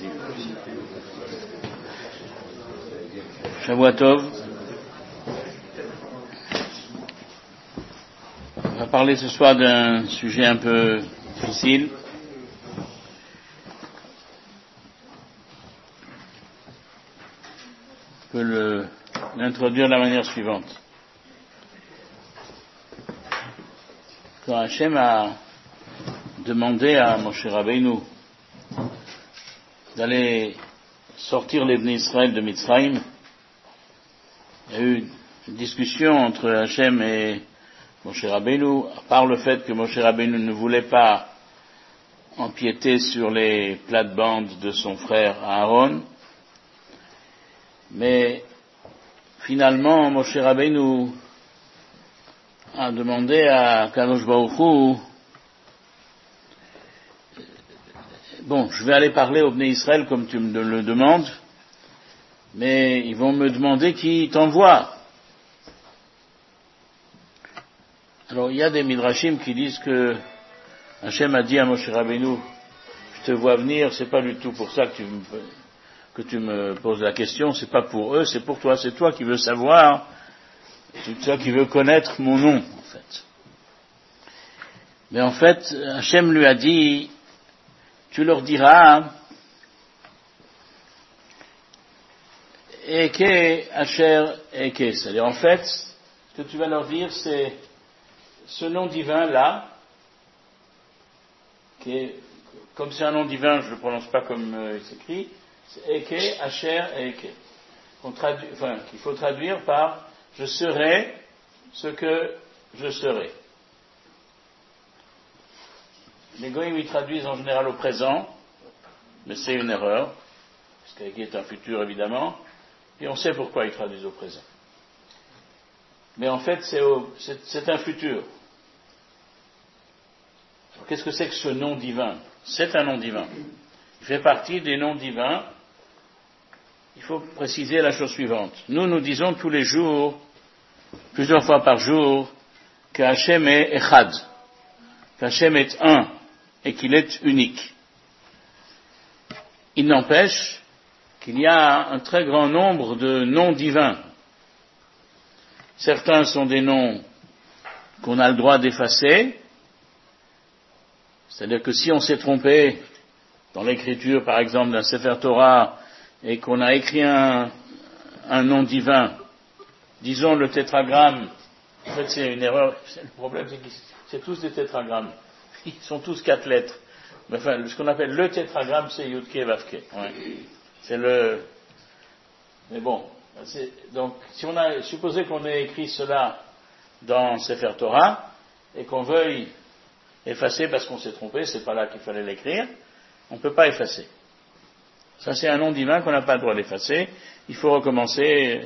Merci. Shavua Tov. On va parler ce soir d'un sujet un peu difficile. Je peux l'introduire de la manière suivante. Quand Hachem a demandé à Moshe Rabbeinu d'aller sortir les Bnei Israël de Mitzrayim, il y a eu une discussion entre Hachem et Moshe Rabbeinu, à part le fait que Moshe Rabbeinu ne voulait pas empiéter sur les plates-bandes de son frère Aaron, mais finalement Moshe Rabbeinu a demandé à Kadosh Baruch Hu, bon, je vais aller parler au Bnei Israël comme tu me le demandes, mais ils vont me demander qui t'envoie. Alors il y a des midrashim qui disent que Hachem a dit à Moshe Rabbeinu, je te vois venir, c'est pas du tout pour ça que tu me poses la question, c'est pas pour eux, c'est pour toi, c'est toi qui veux savoir, c'est toi qui veux connaître mon nom, en fait. Mais en fait, Hachem lui a dit, tu leur diras, Eke Asher Eke, c'est-à-dire en fait, ce que tu vas leur dire, c'est ce nom divin-là, qui est, comme c'est un nom divin, je ne le prononce pas comme il s'écrit, c'est Eke Asher Eke, qu'il faut traduire par je serai ce que je serai. Les goïms ils traduisent en général au présent, mais c'est une erreur, parce qu'Eke est un futur évidemment, et on sait pourquoi ils traduisent au présent. Mais en fait c'est un futur. Alors, qu'est-ce que c'est que ce nom divin? C'est un nom divin. Il fait partie des noms divins. Il faut préciser la chose suivante. Nous disons tous les jours, plusieurs fois par jour, que Hachem est Echad, qu'Hachem est un, et qu'il est unique. Il n'empêche qu'il y a un très grand nombre de noms divins. Certains sont des noms qu'on a le droit d'effacer, c'est-à-dire que si on s'est trompé dans l'écriture, par exemple, d'un Sefer Torah, et qu'on a écrit un nom divin, disons le tétragramme, en fait c'est une erreur, le problème c'est que c'est tous des tétragrammes, ils sont tous 4 lettres, mais enfin ce qu'on appelle le tétragramme c'est Yudke Vavke, ouais. Mais bon, donc si on a supposé qu'on ait écrit cela dans Sefer Torah, et qu'on veuille effacer parce qu'on s'est trompé, c'est pas là qu'il fallait l'écrire, on ne peut pas effacer. Ça c'est un nom divin qu'on n'a pas le droit d'effacer, il faut recommencer.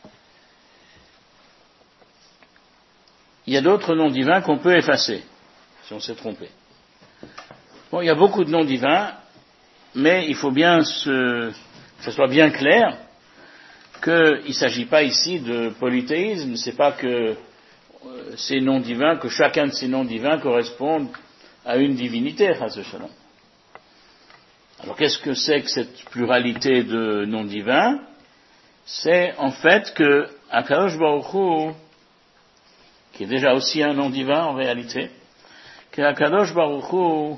Il y a d'autres noms divins qu'on peut effacer, si on s'est trompé. Bon, il y a beaucoup de noms divins, mais il faut bien que ce soit bien clair qu'il ne s'agit pas ici de polythéisme, c'est pas que ces noms divins, que chacun de ces noms divins corresponde à une divinité, Chas v'Shalom. Alors qu'est-ce que c'est que cette pluralité de noms divins? C'est en fait que Akadosh Baruch Hu, qui est déjà aussi un nom divin en réalité, que Akadosh Baruch Hu,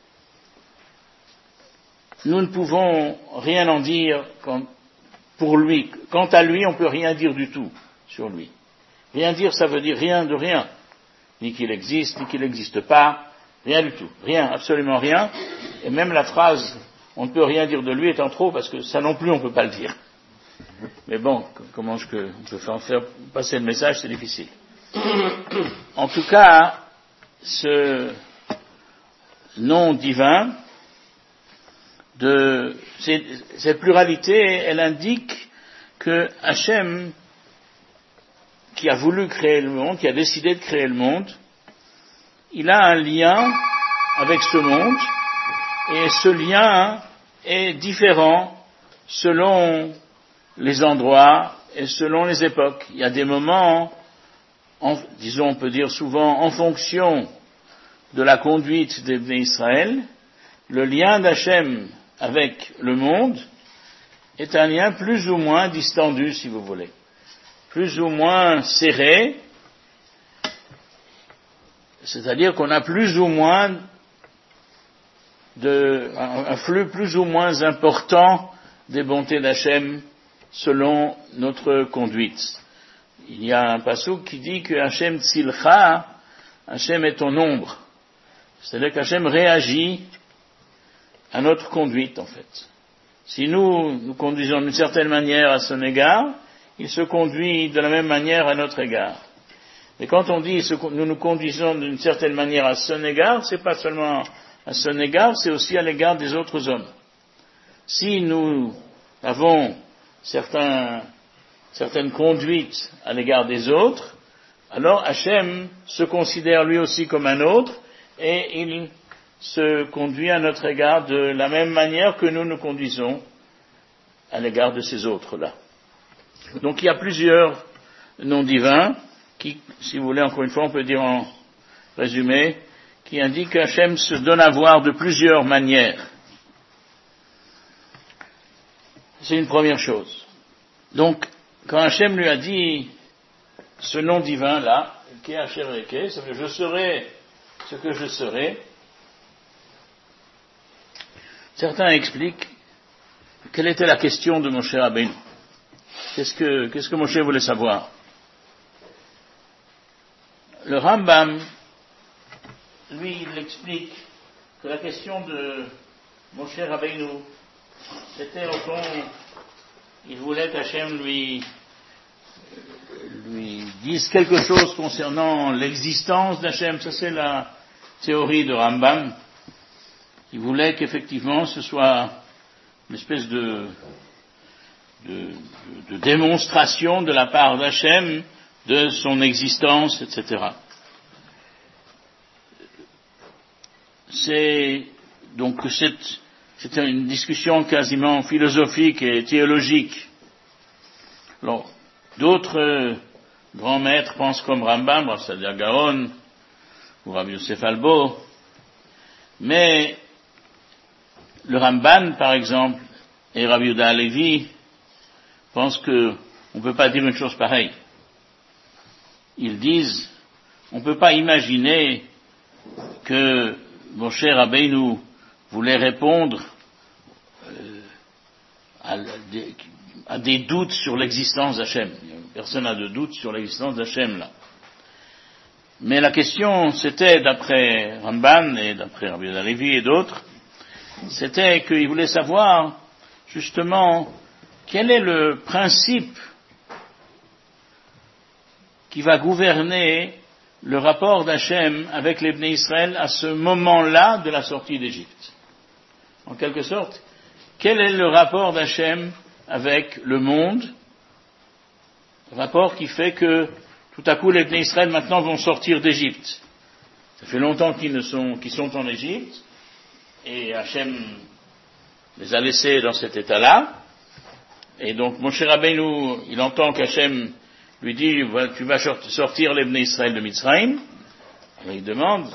nous ne pouvons rien en dire pour lui. Quant à lui, on ne peut rien dire du tout sur lui. Rien dire, ça veut dire rien de rien. Ni qu'il existe, ni qu'il n'existe pas, rien du tout. Rien, absolument rien. Et même la phrase on ne peut rien dire de lui étant trop, parce que ça non plus on ne peut pas le dire. Mais bon, comment on peut faire passer le message, c'est difficile. En tout cas, ce nom divin, cette pluralité, elle indique que Hachem, qui a voulu créer le monde, qui a décidé de créer le monde, il a un lien avec ce monde, et ce lien est différent selon les endroits et selon les époques. Il y a des moments, disons, on peut dire souvent, en fonction de la conduite des Bnei Israël, le lien d'Hachem avec le monde est un lien plus ou moins distendu, si vous voulez, plus ou moins serré, c'est-à-dire qu'on a plus ou moins un flux plus ou moins important des bontés d'Hachem selon notre conduite. Il y a un passouk qui dit que Hachem tzilcha, Hachem est ton ombre. C'est-à-dire qu'Hachem réagit à notre conduite, en fait. Si nous conduisons d'une certaine manière à son égard, il se conduit de la même manière à notre égard. Et quand on dit nous nous conduisons d'une certaine manière à son égard, c'est pas seulement à son égard, c'est aussi à l'égard des autres hommes. Si nous avons certaines conduites à l'égard des autres, alors Hachem se considère lui aussi comme un autre et il se conduit à notre égard de la même manière que nous nous conduisons à l'égard de ces autres-là. Donc il y a plusieurs noms divins qui, si vous voulez, encore une fois, on peut dire en résumé, qui indiquent qu'Hachem se donne à voir de plusieurs manières. C'est une première chose. Donc, quand Hachem lui a dit ce nom divin-là, qui est Hachem Reke, ça veut dire je serai ce que je serai, certains expliquent quelle était la question de Moshe Rabbeinu. Qu'est-ce que Moshe voulait savoir? Le Rambam, lui, il explique que la question de Moshe Rabbeinu, c'était au fond, il voulait qu'Hachem lui dise quelque chose concernant l'existence d'Hachem. Ça, c'est la théorie de Rambam. Il voulait qu'effectivement ce soit une espèce de démonstration de la part d'Hachem de son existence, etc. C'est une discussion quasiment philosophique et théologique. Alors, d'autres grands maîtres pensent comme Rambam, c'est-à-dire Gaon ou Rabbi Yosef Albo, mais le Ramban, par exemple, et Rabbi Yehuda Halevi pensent qu'on ne peut pas dire une chose pareille. Ils disent, on ne peut pas imaginer que Moshe Rabbeinu voulait répondre à des doutes sur l'existence d'Hachem. Personne n'a de doute sur l'existence d'Hachem là. Mais la question, c'était, d'après Ramban et d'après Rabbi Yehuda Halevi et d'autres, c'était qu'il voulait savoir justement quel est le principe qui va gouverner le rapport d'Hachem avec les Bnei Israël à ce moment-là de la sortie d'Égypte. En quelque sorte, quel est le rapport d'Hachem avec le monde? Rapport qui fait que tout à coup les Bnei Israël maintenant vont sortir d'Égypte. Ça fait longtemps qu'ils sont en Égypte, et Hachem les a laissés dans cet état-là, et donc Moshe Rabbeinu, il entend qu'Hachem lui dit, voilà, tu vas sortir les Bnei Israël de Mitzrayim. Alors il demande,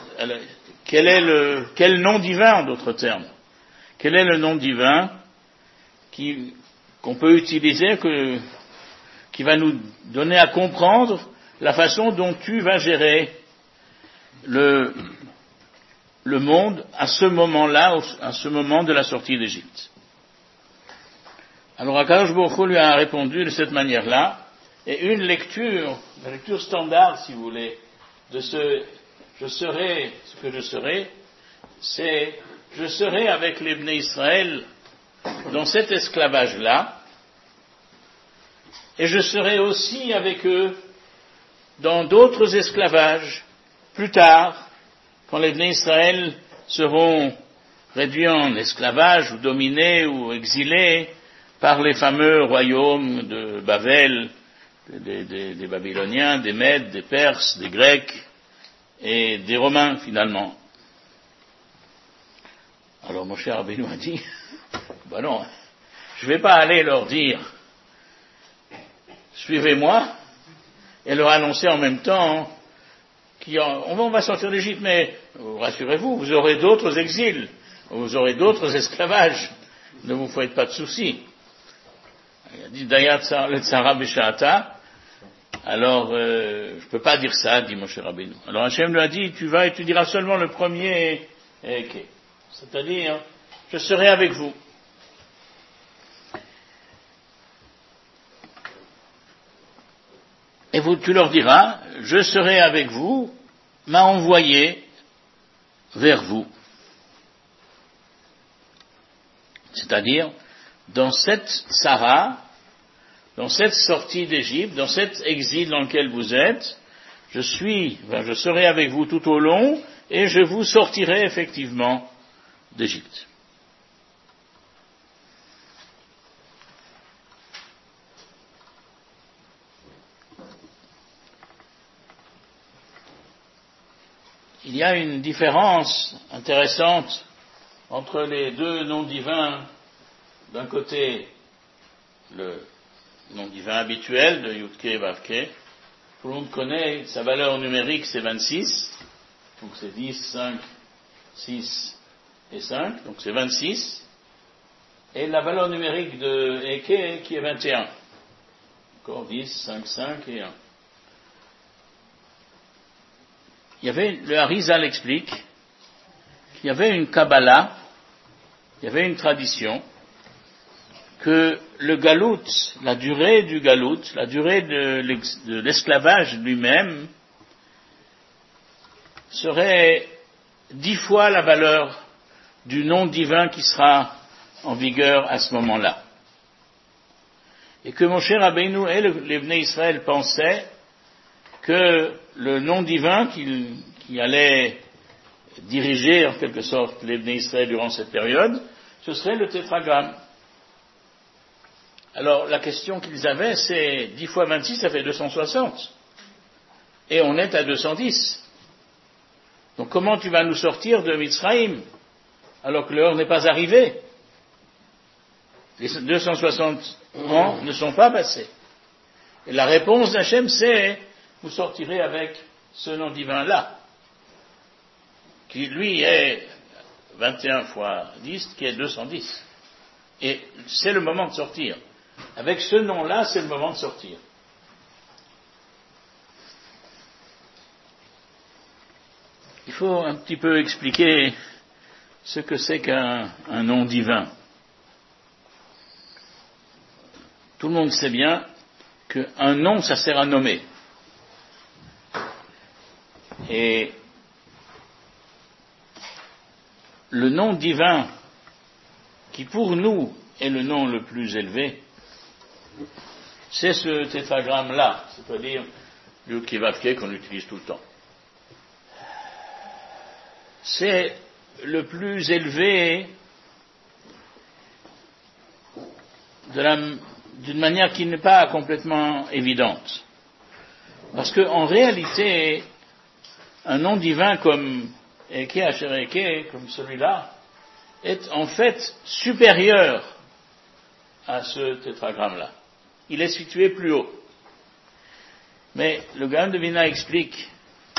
quel nom divin, en d'autres termes? Quel est le nom divin qu'on peut utiliser, qui va nous donner à comprendre la façon dont tu vas gérer le monde à ce moment-là, à ce moment de la sortie d'Égypte. Alors Akadosh Baruch Hu lui a répondu de cette manière-là, et une lecture, la lecture standard, si vous voulez, de ce je serai ce que je serai, c'est je serai avec les Bnei Israël dans cet esclavage-là, et je serai aussi avec eux dans d'autres esclavages, plus tard, quand les Bnei Israël seront réduits en esclavage, ou dominés, ou exilés par les fameux royaumes de Babel, des Babyloniens, des Mèdes, des Perses, des Grecs et des Romains finalement. Alors Moshe Rabbeinu a dit, non, je ne vais pas aller leur dire, suivez-moi, et leur annoncer en même temps on va sortir d'Égypte, mais rassurez-vous, vous aurez d'autres exils, vous aurez d'autres esclavages. ne vous faites pas de soucis. Il a dit Dayat Tsara B'Sha'ata. Alors, je ne peux pas dire ça, dit Moshe Rabbeinu. Alors Hachem lui a dit, tu vas et tu diras seulement le premier Eke. C'est-à-dire, je serai avec vous. Et tu leur diras, je serai avec vous, m'a envoyé vers vous. C'est-à-dire, dans cette Sarah, dans cette sortie d'Égypte, dans cet exil dans lequel vous êtes, je serai avec vous tout au long, et je vous sortirai effectivement d'Égypte. Il y a une différence intéressante entre les deux noms divins. D'un côté, le nom divin habituel de Yudke et Vavke. Tout le monde connaît, sa valeur numérique c'est 26, donc c'est 10, 5, 6 et 5, donc c'est 26. Et la valeur numérique de Eke qui est 21. Encore 10, 5, 5 et 1. Le Harizal explique qu'il y avait une Kabbalah, il y avait une tradition, que le galout, la durée du galout, la durée de l'esclavage lui-même, serait 10 fois la valeur du nom divin qui sera en vigueur à ce moment-là. Et que Moshe Rabbeinu et les Bnei Israël pensaient que le nom divin qui allait diriger en quelque sorte les Bnei Israël durant cette période, ce serait le tétragramme. Alors la question qu'ils avaient, c'est 10 fois 26, ça fait 260. Et on est à 210. Donc comment tu vas nous sortir de Mitzrayim alors que l'heure n'est pas arrivée? Les 260 ans ne sont pas passés. Et la réponse d'Hachem, c'est vous sortirez avec ce nom divin-là, qui lui est 21 fois 10, qui est 210. Et c'est le moment de sortir. Avec ce nom-là, c'est le moment de sortir. Il faut un petit peu expliquer ce que c'est qu'un nom divin. Tout le monde sait bien qu'un nom, ça sert à nommer. Et le nom divin, qui pour nous est le nom le plus élevé, c'est ce tétragramme-là, c'est-à-dire le Kivavke qu'on utilise tout le temps. C'est le plus élevé d'une manière qui n'est pas complètement évidente. Parce qu'en réalité, un nom divin comme Eke Asher Eke, comme celui-là, est en fait supérieur à ce tétragramme-là. Il est situé plus haut. Mais le Gaon de Vilna explique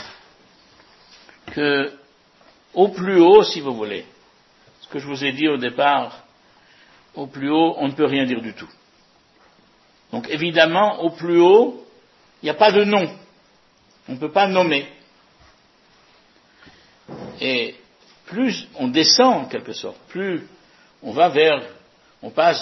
que au plus haut, si vous voulez, ce que je vous ai dit au départ, au plus haut, on ne peut rien dire du tout. Donc évidemment, au plus haut, il n'y a pas de nom. On ne peut pas nommer. Et plus on descend, en quelque sorte, plus on passe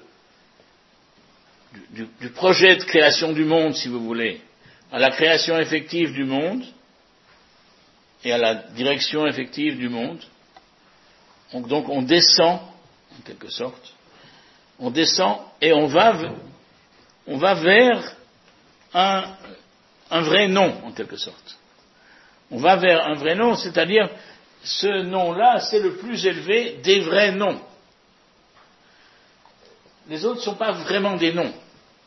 du projet de création du monde, si vous voulez, à la création effective du monde et à la direction effective du monde. Donc on descend, en quelque sorte, on descend et on va vers un vrai nom, en quelque sorte. On va vers un vrai nom, c'est-à-dire ce nom-là, c'est le plus élevé des vrais noms. Les autres ne sont pas vraiment des noms.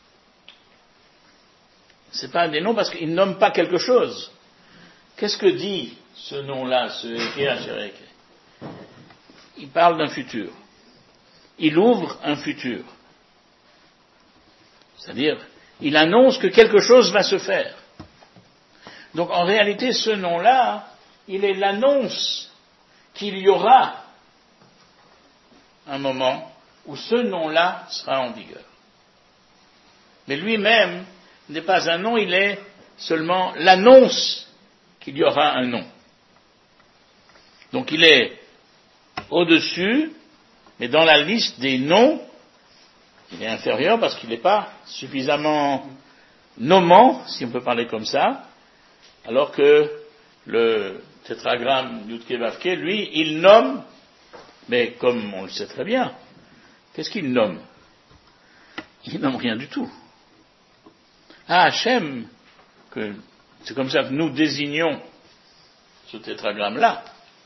Ce n'est pas des noms parce qu'ils nomment pas quelque chose. Qu'est-ce que dit ce nom-là, ce Eke Asher Eke? Il parle d'un futur. Il ouvre un futur. C'est-à-dire, il annonce que quelque chose va se faire. Donc en réalité, ce nom-là, il est l'annonce qu'il y aura un moment où ce nom-là sera en vigueur. Mais lui-même n'est pas un nom, il est seulement l'annonce qu'il y aura un nom. Donc il est au-dessus, mais dans la liste des noms, il est inférieur parce qu'il n'est pas suffisamment nommant, si on peut parler comme ça, alors que le tétragramme Yud-Kei Vav-Kei, lui, il nomme, mais comme on le sait très bien, qu'est-ce qu'il nomme? Il nomme rien du tout. Ah, Hachem, c'est comme ça que nous désignons ce tétragramme-là.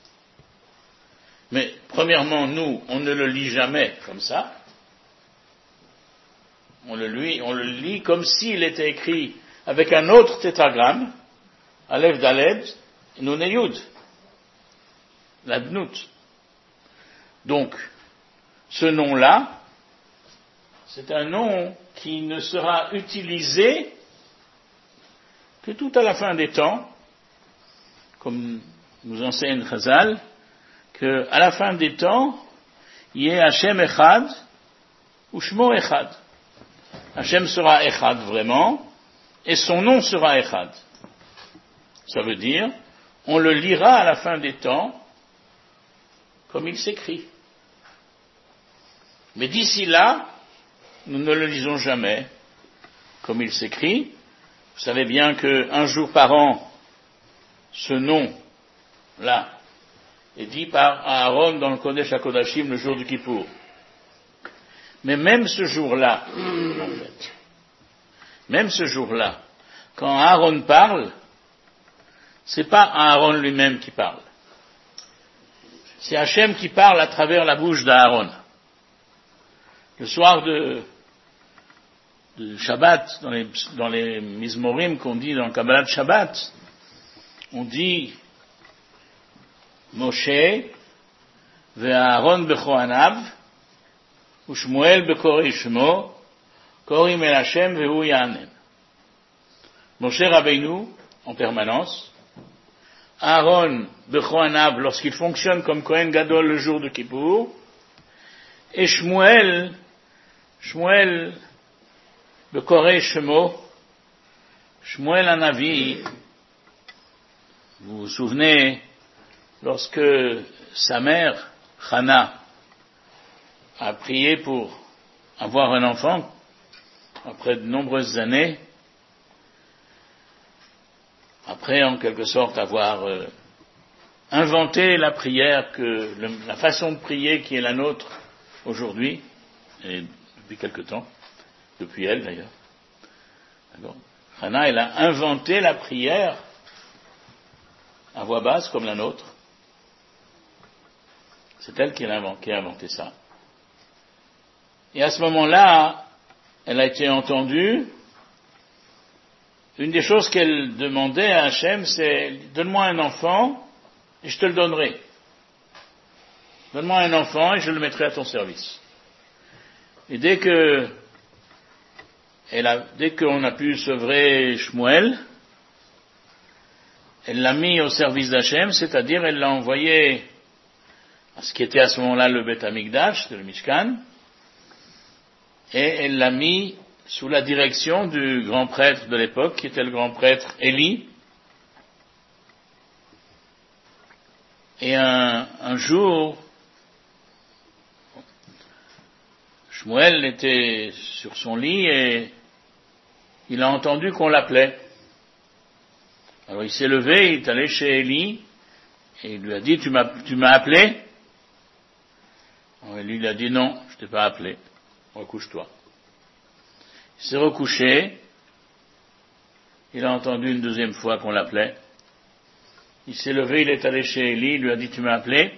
Mais premièrement, nous, on ne le lit jamais comme ça. On le lit comme s'il était écrit avec un autre tétragramme, Aleph Daled, Nun et Yud, l'Adnout. Donc, ce nom-là, c'est un nom qui ne sera utilisé que tout à la fin des temps, comme nous enseigne Chazal, qu'à la fin des temps, il y ait Hachem Echad ou Shmo Echad. Hachem sera Echad vraiment, et son nom sera Echad. Ça veut dire, on le lira à la fin des temps, comme il s'écrit. Mais d'ici là, nous ne le lisons jamais, comme il s'écrit. Vous savez bien qu'un jour par an, ce nom-là est dit par Aaron dans le Kodesh HaKodashim le jour du Kippour. Mais même ce jour-là, en fait, même ce jour-là, quand Aaron parle, c'est pas Aaron lui-même qui parle. C'est Hachem qui parle à travers la bouche d'Aaron. Le soir de Shabbat, dans les Mizmorim qu'on dit dans le Kabbalah de Shabbat, on dit Moshe ve'Aaron bechoanav u'Shmuel bekorei shmo korim el Hashem ve'hu ya'anen. Moshe Rabbeinu en permanence, Aaron bechoanav lorsqu'il fonctionne comme Kohen Gadol le jour de Kippour, et Shmuel bekorei shmo, Shmuel Hanavi. Vous vous souvenez, lorsque sa mère, Chana, a prié pour avoir un enfant, après de nombreuses années, après en quelque sorte avoir inventé la prière, la façon de prier qui est la nôtre aujourd'hui, et depuis quelque temps, depuis elle d'ailleurs. Alors, Chana, elle a inventé la prière à voix basse comme la nôtre. C'est elle qui a inventé ça. Et à ce moment-là, elle a été entendue. Une des choses qu'elle demandait à Hachem, c'est « Donne-moi un enfant et je te le donnerai. Donne-moi un enfant et je le mettrai à ton service. » Et dès qu'on a pu sevrer Shmuel, elle l'a mis au service d'Hachem, c'est-à-dire elle l'a envoyé à ce qui était à ce moment-là le Beth Amikdash, le Mishkan, et elle l'a mis sous la direction du grand prêtre de l'époque, qui était le grand prêtre Élie. Et un jour, Shmuel était sur son lit et il a entendu qu'on l'appelait. Alors il s'est levé, il est allé chez Élie et il lui a dit, tu m'as appelé? Alors Élie lui a dit, non, je t'ai pas appelé, recouche-toi. Il s'est recouché, il a entendu une deuxième fois qu'on l'appelait. Il s'est levé, il est allé chez Élie, il lui a dit, tu m'as appelé?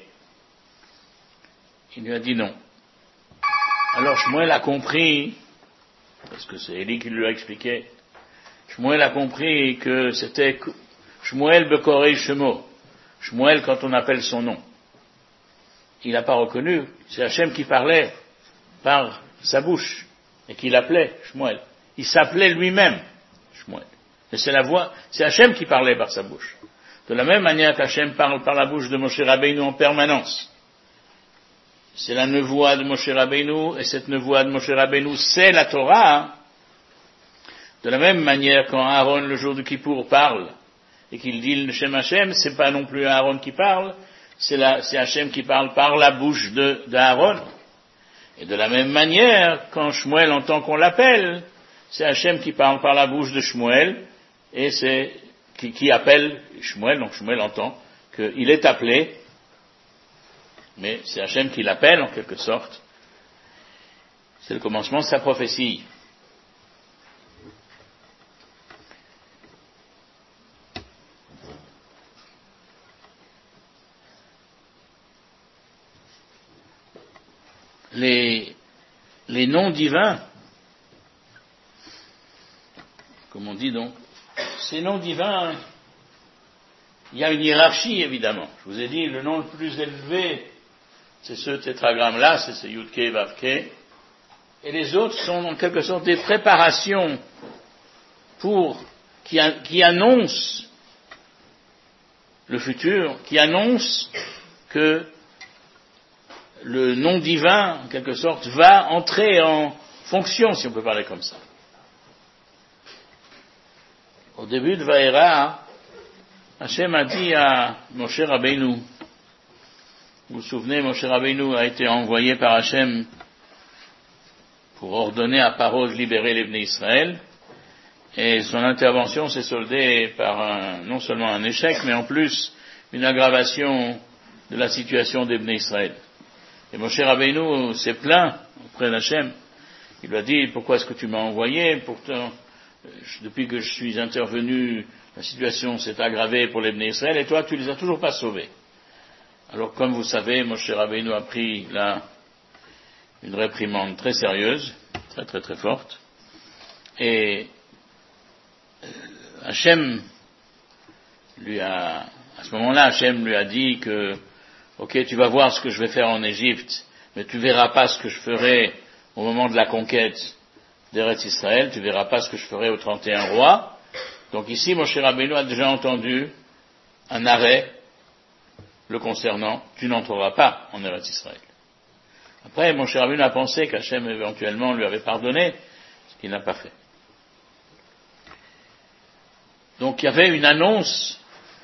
Il lui a dit non. Alors Shmuel a compris, parce que c'est Élie qui lui a expliqué, Shmuel a compris que c'était Shmuel bekorei shmo, Shmuel quand on appelle son nom. Il n'a pas reconnu, c'est Hachem qui parlait par sa bouche, et qui l'appelait Shmuel. Il s'appelait lui-même Shmuel. Et c'est Hachem qui parlait par sa bouche. De la même manière qu'Hachem parle par la bouche de Moshe Rabbeinu en permanence. c'est la nevoie de Moshe Rabbeinu, et cette nevoie de Moshe Rabbeinu, c'est la Torah. De la même manière, quand Aaron, le jour de Kippour, parle, et qu'il dit le Shem Hashem, c'est pas non plus Aaron qui parle, c'est Hashem qui parle par la bouche d'Aaron. Et de la même manière, quand Shmuel entend qu'on l'appelle, c'est Hashem qui parle par la bouche de Shmuel, et c'est qui appelle Shmuel, donc Shmuel entend qu'il est appelé, mais c'est Hashem qui l'appelle en quelque sorte. C'est le commencement de sa prophétie. Les noms divins, comme on dit donc, ces noms divins, il y a une hiérarchie évidemment. Je vous ai dit, le nom le plus élevé, c'est ce tétragramme-là, c'est ce Yud-Kei Vav-Kei, et les autres sont en quelque sorte des préparations qui annoncent le futur, qui annoncent que le nom divin, en quelque sorte, va entrer en fonction, si on peut parler comme ça. Au début de Vaera, Hashem a dit à Moshe Rabbeinu, vous vous souvenez, Moshe Rabbeinu a été envoyé par Hashem pour ordonner à Paro de libérer les Bnei Israël, et son intervention s'est soldée par non seulement un échec, mais en plus une aggravation de la situation des Bnei Israël. Et Moshe Rabbeinu s'est plaint auprès d'Hachem. Il lui a dit, pourquoi est-ce que tu m'as envoyé? Pourtant, depuis que je suis intervenu, la situation s'est aggravée pour les Bnei Israël, et toi, tu les as toujours pas sauvés. Alors, comme vous savez, Moshe Rabbeinu a pris là une réprimande très sérieuse, très très très forte, et Hachem à ce moment-là, Hachem lui a dit que ok, tu vas voir ce que je vais faire en Égypte, mais tu verras pas ce que je ferai au moment de la conquête d'Eretz Israël, tu verras pas ce que je ferai aux 31 rois. Donc ici, Moshe Rabbeinu a déjà entendu un arrêt le concernant, tu n'entreras pas en Eretz Israël. Après, Moshe Rabbeinu a pensé qu'Hachem éventuellement lui avait pardonné, ce qu'il n'a pas fait. Donc il y avait une annonce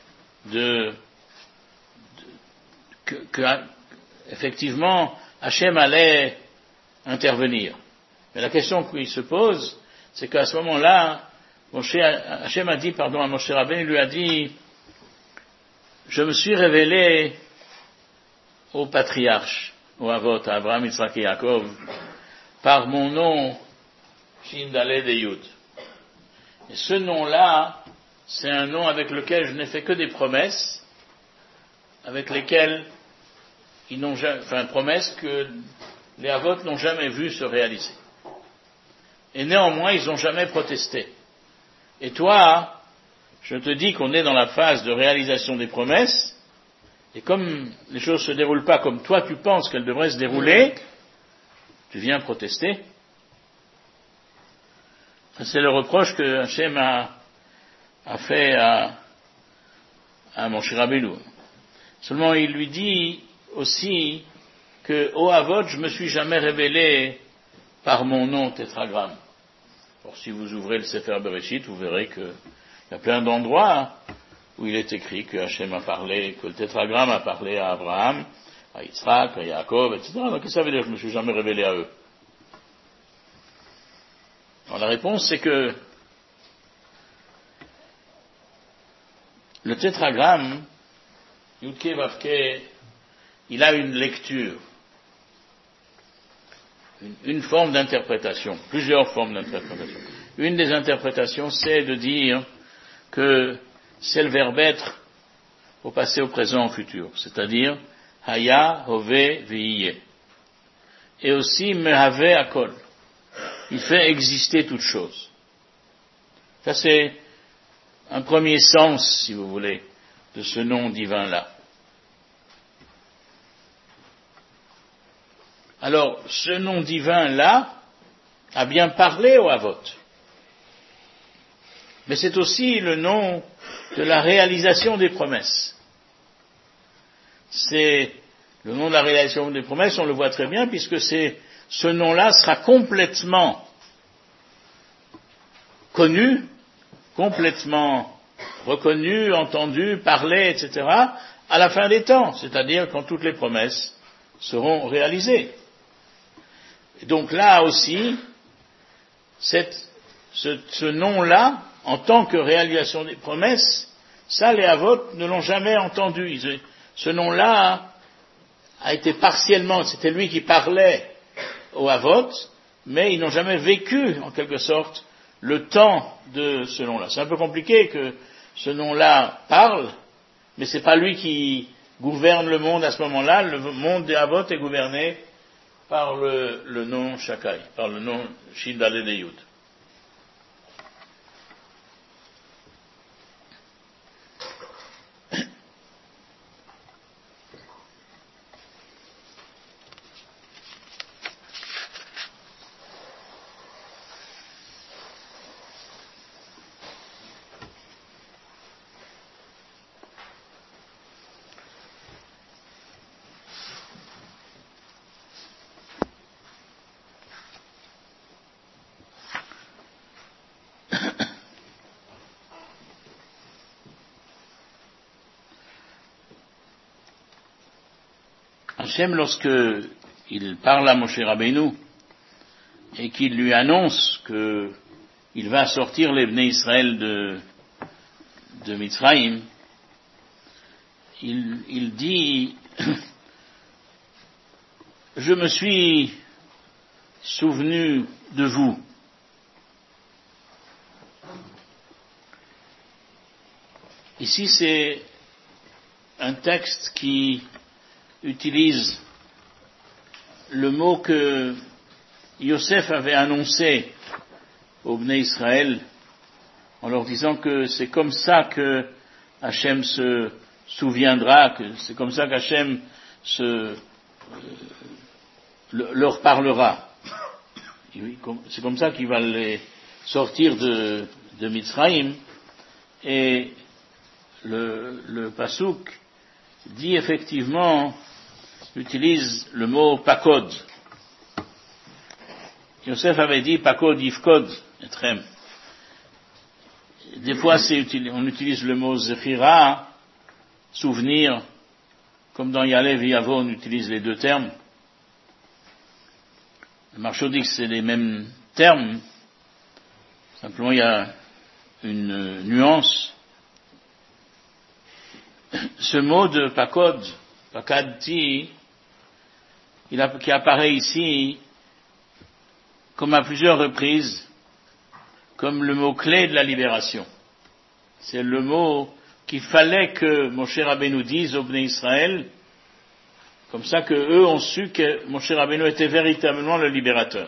que effectivement Hachem allait intervenir. Mais la question qui se pose, c'est qu'à ce moment-là, Hachem a dit, à Moshe Rabbeinu, il lui a dit, je me suis révélé aux patriarches, aux Avot, à Abraham, Yitzhak et Yaakov, par mon nom, Shin Daled et Yud. Et ce nom-là, c'est un nom avec lequel je n'ai fait que des promesses, avec lesquelles promesses que les Avot n'ont jamais vu se réaliser. Et néanmoins, ils n'ont jamais protesté. Et toi, je te dis qu'on est dans la phase de réalisation des promesses, et comme les choses ne se déroulent pas comme toi tu penses qu'elles devraient se dérouler, tu viens protester. Ça, c'est le reproche que Hachem a fait à Moshe Rabbeinu. Seulement, il lui dit aussi que, ô Avot, je me suis jamais révélé par mon nom tétragramme. Or, si vous ouvrez le Sefer Bereshit, vous verrez qu'il y a plein d'endroits où il est écrit que Hachem a parlé, que le tétragramme a parlé à Abraham, à Yitzhak, à Yaakov, etc. Donc, qu'est-ce que ça veut dire que je me suis jamais révélé à eux? Alors, la réponse, c'est que le tétragramme, Yud-Kei Vav-Kei, il a une lecture, une forme d'interprétation, plusieurs formes d'interprétation. Une des interprétations, c'est de dire que c'est le verbe être au passé, au présent, au futur, c'est-à-dire Haya, Hove, Vehiye. Et aussi Mehave Akol. Il fait exister toute chose. Ça, c'est un premier sens, si vous voulez, de ce nom divin-là. Alors, ce nom divin-là a bien parlé au Avot. Mais c'est aussi le nom de la réalisation des promesses. C'est Le nom de la réalisation des promesses, on le voit très bien, puisque ce nom-là sera complètement connu, complètement reconnu, entendu, parlé, etc., à la fin des temps, c'est-à-dire quand toutes les promesses seront réalisées. Et donc là aussi, ce nom-là, en tant que réalisation des promesses, ça les Avot ne l'ont jamais entendu. Ce nom-là a été partiellement, c'était lui qui parlait aux Avot, mais ils n'ont jamais vécu, en quelque sorte, le temps de ce nom-là. C'est un peu compliqué que ce nom-là parle, mais c'est pas lui qui gouverne le monde à ce moment-là. Le monde des Avot est gouverné par le nom Shakai, par le nom Shin Daled et Yud. Hachem, lorsque il parle à Moshe Rabbeinu et qu'il lui annonce qu'il va sortir les Bnei Israël de Mitzrayim, il dit « Je me suis souvenu de vous ». Ici, c'est un texte qui utilise le mot que Yosef avait annoncé aux Bnei Israël en leur disant que c'est comme ça que Hachem se souviendra, que c'est comme ça qu'Hachem leur parlera. C'est comme ça qu'il va les sortir de Mitzrayim. Et le Pasuk dit effectivement, utilise le mot pakod. Yosef avait dit pakod yifkod etrem. Des fois on utilise le mot zechira, souvenir, comme dans Yalev et Yavo on utilise les deux termes. Le Maharsha dit que c'est les mêmes termes, simplement il y a une nuance. Ce mot de pakod, pakadti, qui apparaît ici comme à plusieurs reprises, comme le mot clé de la libération. C'est le mot qu'il fallait que Moshe Rabbeinu dise aux Bnei Israël, comme ça que eux ont su que Moshe Rabbeinu était véritablement le libérateur.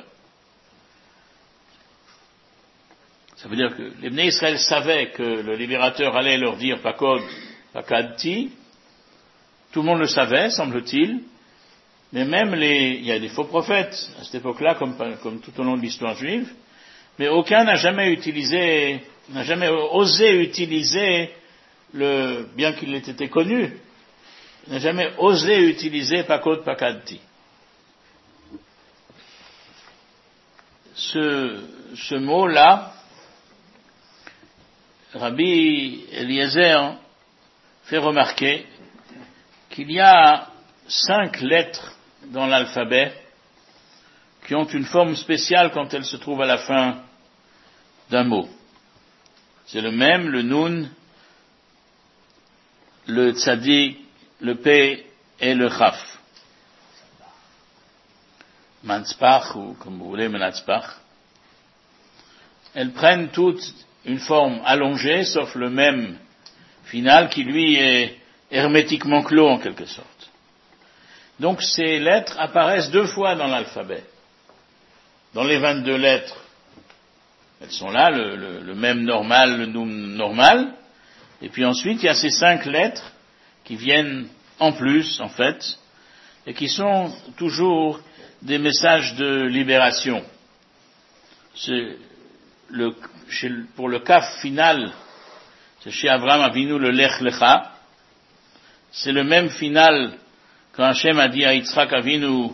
Ça veut dire que les Bnei Israël savaient que le libérateur allait leur dire pakod, pakadti. Tout le monde le savait, semble-t-il. Mais même il y a des faux prophètes à cette époque-là, comme tout au long de l'histoire juive, mais aucun n'a jamais osé utiliser bien qu'il ait été connu, n'a jamais osé utiliser pakod pakadti. Ce mot-là, Rabbi Eliezer fait remarquer qu'il y a 5 lettres dans l'alphabet qui ont une forme spéciale quand elles se trouvent à la fin d'un mot. C'est le même, le nun, le tzadik, le p et le chaf. Mantzpach, ou comme vous voulez, menatzpach. Elles prennent toutes une forme allongée, sauf le même final qui lui est hermétiquement clos en quelque sorte. Donc ces lettres apparaissent 2 fois dans l'alphabet. Dans les 22 lettres, elles sont là, le même normal, le noum normal, et puis ensuite il y a ces 5 lettres qui viennent en plus, en fait, et qui sont toujours des messages de libération. Pour le kaf final, c'est chez Avraham Avinu le Lech Lecha, c'est le même final quand Hachem a dit à Yitzhak Avinu,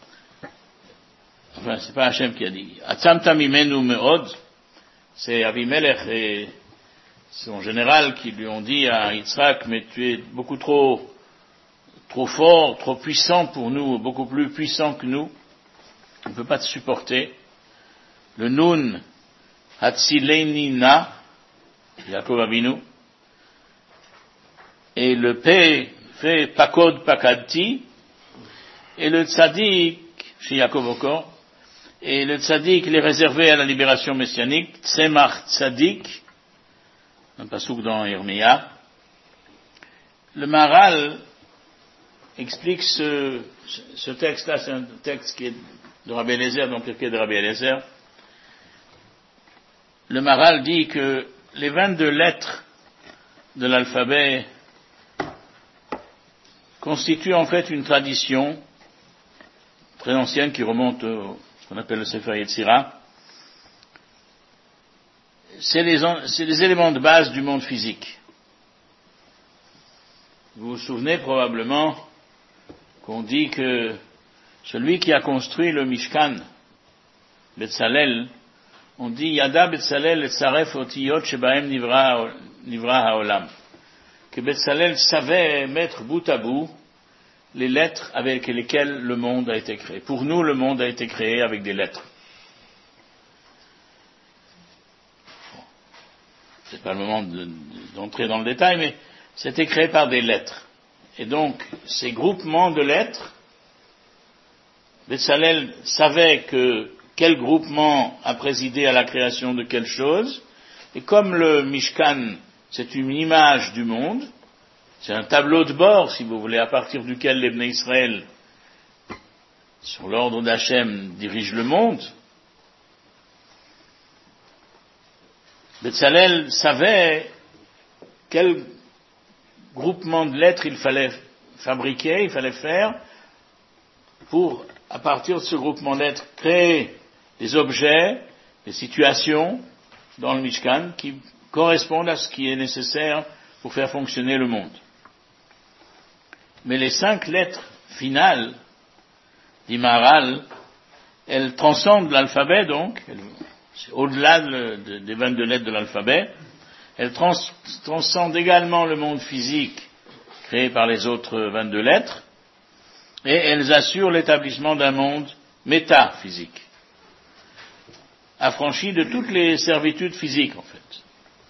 enfin c'est pas Hachem qui a dit, Atzamta mimenu meod, c'est Avimelech et son général qui lui ont dit à Yitzhak, mais tu es beaucoup trop fort, trop puissant pour nous, beaucoup plus puissant que nous, on ne peut pas te supporter. Le Nun, Hatzileni na, Yaakov Avinu, et le P fait Pakod Pakadti, et le Tzadik, chez Yaakov encore, et le Tzadik, il est réservé à la libération messianique, Tzemach Tzadik, un passouk dans Yirmiya. Le Maharal explique ce texte-là, c'est un texte qui est de Rabbi Eliezer, donc le de Rabbi Eliezer. Le Maharal dit que les 22 lettres de l'alphabet constituent en fait une tradition très ancienne qui remonte au ce qu'on appelle le Sefer Yetzira. C'est les éléments de base du monde physique. Vous vous souvenez probablement qu'on dit que celui qui a construit le Mishkan, Betzalel, on dit Yada Betzalel et Tzaref Otiyot Shebahem Nivra Haolam, que Betzalel savait mettre bout à bout les lettres avec lesquelles le monde a été créé. Pour nous, le monde a été créé avec des lettres. C'est pas le moment d'entrer dans le détail, mais c'était créé par des lettres. Et donc, ces groupements de lettres, Betzalel savait quel groupement a présidé à la création de quelle chose, et comme le Mishkan, c'est une image du monde, c'est un tableau de bord, si vous voulez, à partir duquel les Bnei Israël, sur l'ordre d'Hachem, dirigent le monde. Betzalel savait quel groupement de lettres il fallait fabriquer, il fallait faire, pour, à partir de ce groupement de lettres, créer des objets, des situations dans le Mishkan qui correspondent à ce qui est nécessaire pour faire fonctionner le monde. Mais les 5 lettres finales d'Imaral, elles transcendent l'alphabet donc, c'est au-delà des 22 lettres de l'alphabet, elles transcendent également le monde physique créé par les autres 22 lettres, et elles assurent l'établissement d'un monde métaphysique, affranchi de toutes les servitudes physiques en fait.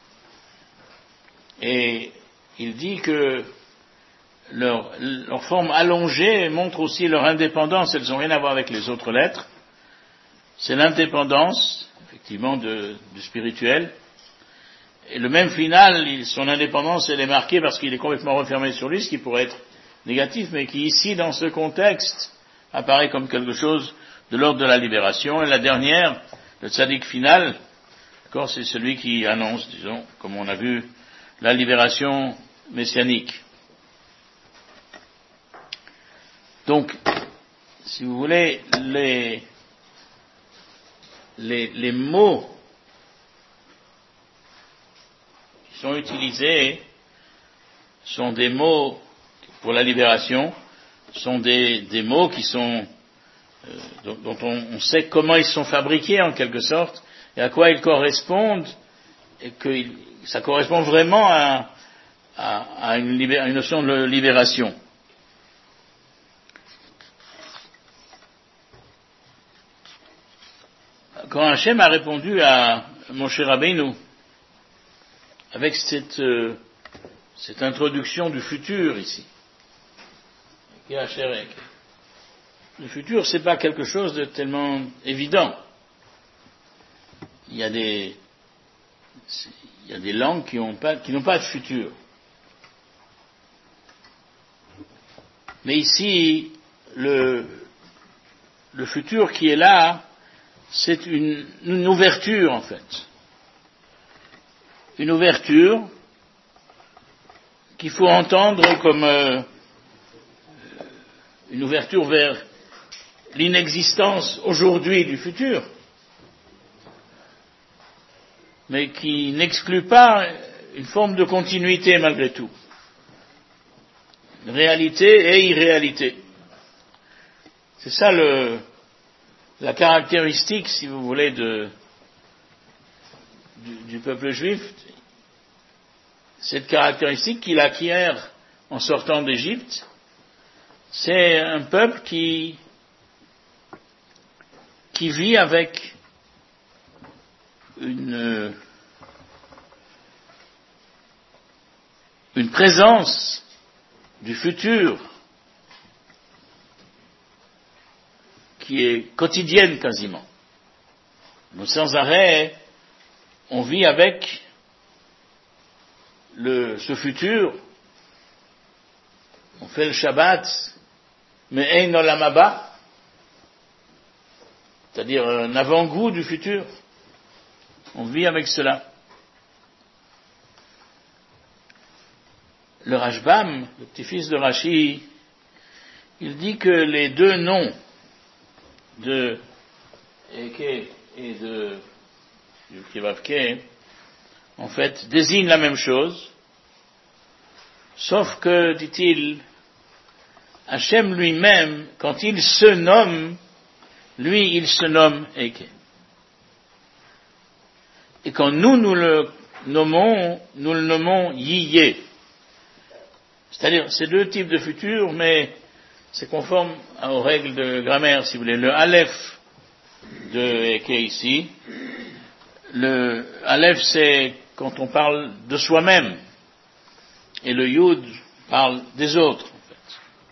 Et il dit que leur forme allongée montre aussi leur indépendance, elles n'ont rien à voir avec les autres lettres, c'est l'indépendance, effectivement, du spirituel, et le même final, son indépendance, elle est marquée parce qu'il est complètement refermé sur lui, ce qui pourrait être négatif, mais qui ici, dans ce contexte, apparaît comme quelque chose de l'ordre de la libération. Et la dernière, le tzaddik final, d'accord, c'est celui qui annonce, disons, comme on a vu, la libération messianique. Donc, si vous voulez, les mots qui sont utilisés sont des mots pour la libération, sont des mots qui sont dont on sait comment ils sont fabriqués en quelque sorte et à quoi ils correspondent et que ça correspond vraiment à une notion de libération. Quand Hachem a répondu à Moshe Rabbeinu avec cette introduction du futur ici, le futur c'est pas quelque chose de tellement évident. Il y a des langues qui n'ont pas de futur. Mais ici, le futur qui est là, c'est une ouverture en fait. Une ouverture qu'il faut entendre comme une ouverture vers l'inexistence aujourd'hui du futur, mais qui n'exclut pas une forme de continuité malgré tout. réalité et irréalité. C'est ça la caractéristique, si vous voulez, du peuple juif. Cette caractéristique qu'il acquiert en sortant d'Égypte, c'est un peuple qui vit avec une présence du futur qui est quotidienne quasiment. Nous, sans arrêt, on vit avec ce futur, on fait le Shabbat, mais ein olam haba, c'est-à-dire un avant-goût du futur. On vit avec cela. Le Rashbam, le petit-fils de Rashi, il dit que les deux noms de Eke et de Kivavke, en fait, désignent la même chose, sauf que, dit-il, Hachem lui-même, quand il se nomme, lui, il se nomme Eke. Et quand nous le nommons Yiyeh. C'est-à-dire, c'est deux types de futur, mais c'est conforme aux règles de grammaire, si vous voulez. Le Aleph de Eke ici, le Aleph, c'est quand on parle de soi-même, et le Yud parle des autres, en fait.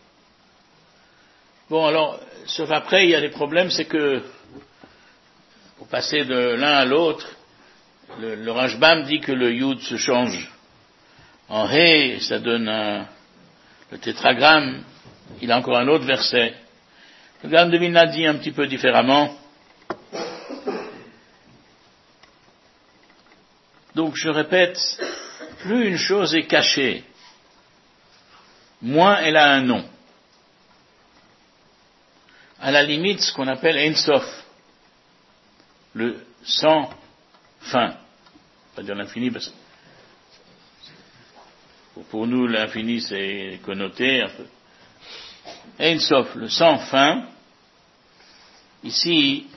Bon, alors, sauf après, il y a des problèmes, c'est que, pour passer de l'un à l'autre, le Rashbam dit que le Yud se change en He, ça donne le tétragramme, il a encore un autre verset. Le Gaon de Vilna dit un petit peu différemment. Donc je répète, plus une chose est cachée, moins elle a un nom. À la limite, ce qu'on appelle Ein Sof, le sans fin. Pas dire l'infini, parce que pour nous, l'infini, c'est connoté un peu. Ein Sof, le sans fin, ici,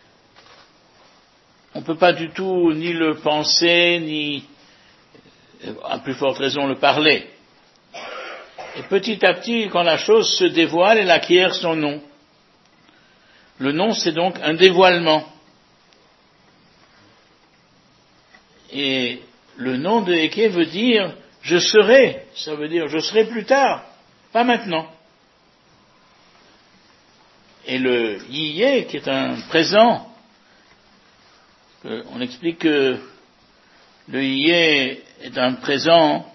on ne peut pas du tout ni le penser, ni, à plus forte raison, le parler. Et petit à petit, quand la chose se dévoile, elle acquiert son nom. Le nom, c'est donc un dévoilement. Et le nom de Eke veut dire je serai, ça veut dire je serai plus tard, pas maintenant. Et le Yiyeh, qui est un présent, on explique que le Yiyeh est un présent,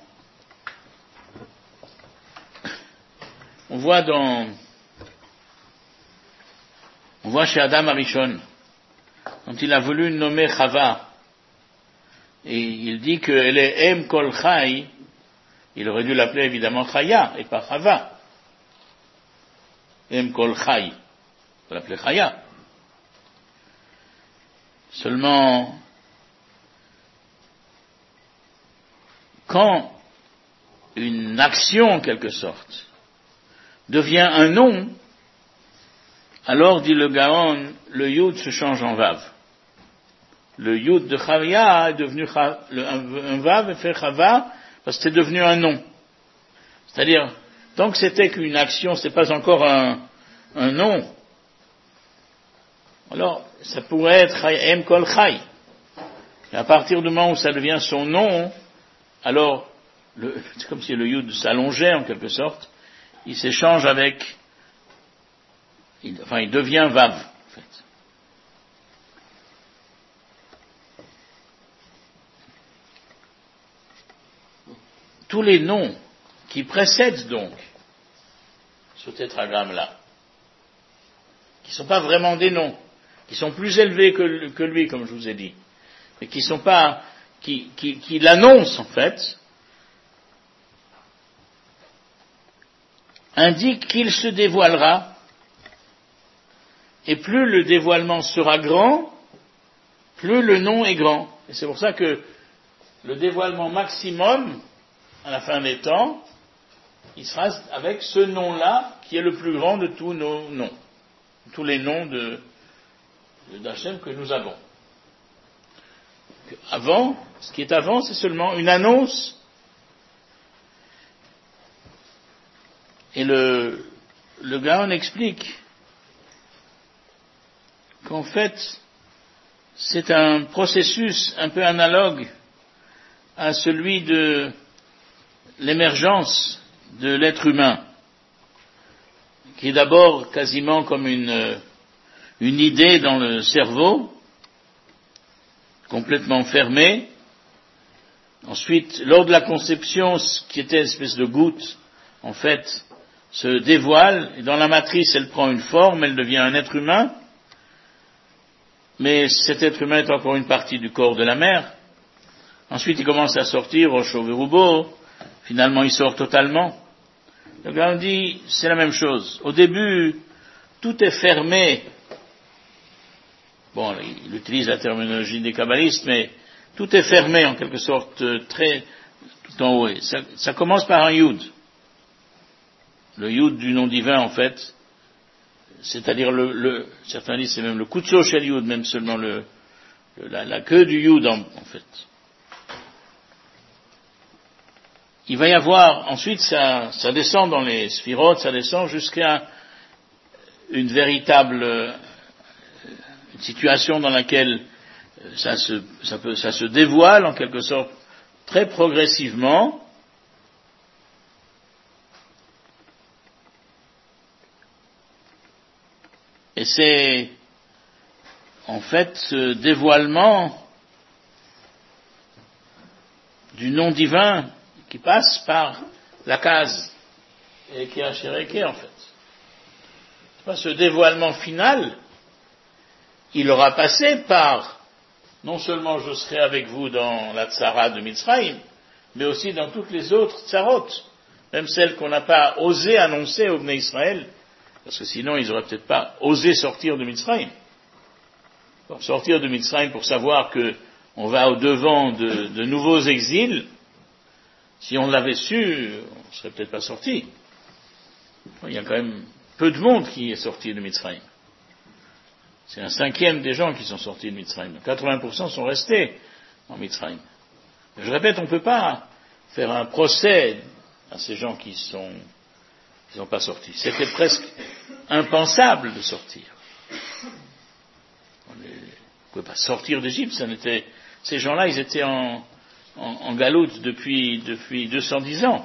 on voit chez Adam Arishon, quand il a voulu nommer Chava, et il dit qu'elle est Em Kol Chai, il aurait dû l'appeler évidemment Chaya, et pas Chava. Em Kol Chai, il faut l'appeler Chaya. Seulement, quand une action, en quelque sorte, devient un nom, alors, dit le Gaon, le Yud se change en Vav. Le Yud de Chaya est devenu un Vav et fait Chava parce que c'est devenu un nom. C'est-à-dire, tant que c'était qu'une action, c'était pas encore un nom, alors ça pourrait être Em Kol Chai. Et à partir du moment où ça devient son nom, alors, c'est comme si le Yud s'allongeait en quelque sorte, il s'échange avec, il devient Vav, en fait. Tous les noms qui précèdent donc ce tétragramme-là, qui ne sont pas vraiment des noms, qui sont plus élevés que lui, comme je vous ai dit, mais qui sont pas, qui l'annoncent en fait, indiquent qu'il se dévoilera, et plus le dévoilement sera grand, plus le nom est grand. Et c'est pour ça que le dévoilement maximum, à la fin des temps, il sera avec ce nom-là qui est le plus grand de tous nos noms, tous les noms d'Hachem que nous avons. Avant, ce qui est avant, c'est seulement une annonce. Et le Gaon explique qu'en fait, c'est un processus un peu analogue à celui de l'émergence de l'être humain, qui est d'abord quasiment comme une idée dans le cerveau, complètement fermée. Ensuite, lors de la conception, ce qui était une espèce de goutte, en fait, se dévoile, et dans la matrice, elle prend une forme, elle devient un être humain, mais cet être humain est encore une partie du corps de la mère. Ensuite, il commence à sortir au Chauveroubeau, finalement il sort totalement. Donc là on dit, c'est la même chose. Au début, tout est fermé. Bon, il utilise la terminologie des kabbalistes, mais tout est fermé en quelque sorte, tout en haut. Ça commence par un yud. Le yud du nom divin, en fait, c'est-à-dire certains disent c'est même le kutso shel yud, même seulement la queue du yud, en fait. Il va y avoir, ensuite, ça descend dans les sphirotes, ça descend jusqu'à une véritable situation dans laquelle ça se dévoile, en quelque sorte, très progressivement. Et c'est, en fait, ce dévoilement du nom divin qui passe par la case, et qui est un chéréké, en fait. Ce dévoilement final, il aura passé par, non seulement je serai avec vous dans la tsara de Mitzrayim, mais aussi dans toutes les autres tsarot, même celles qu'on n'a pas osé annoncer au Bnei Israël, parce que sinon ils n'auraient peut-être pas osé sortir de Mitzrayim. Pour sortir de Mitzrayim, pour savoir qu'on va au-devant de nouveaux exils, si on l'avait su, on ne serait peut-être pas sorti. Il y a quand même peu de monde qui est sorti de Mitzrayim. C'est un cinquième des gens qui sont sortis de Mitzrayim. 80% sont restés en Mitzrayim. Je répète, on ne peut pas faire un procès à ces gens qui n'ont pas sorti. C'était presque impensable de sortir. On ne pouvait pas sortir d'Égypte. Ces gens-là, ils étaient en galoute depuis 210 ans.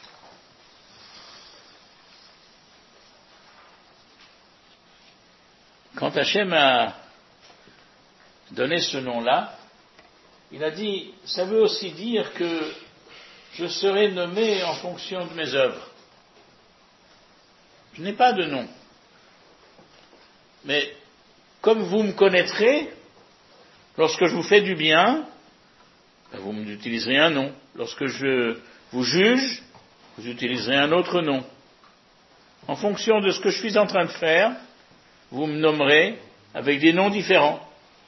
Quand Hachem a donné ce nom-là, il a dit, ça veut aussi dire que je serai nommé en fonction de mes œuvres. Je n'ai pas de nom. Mais comme vous me connaîtrez, lorsque je vous fais du bien, vous m'utiliserez un nom. Lorsque je vous juge, vous utiliserez un autre nom. En fonction de ce que je suis en train de faire, vous me nommerez avec des noms différents.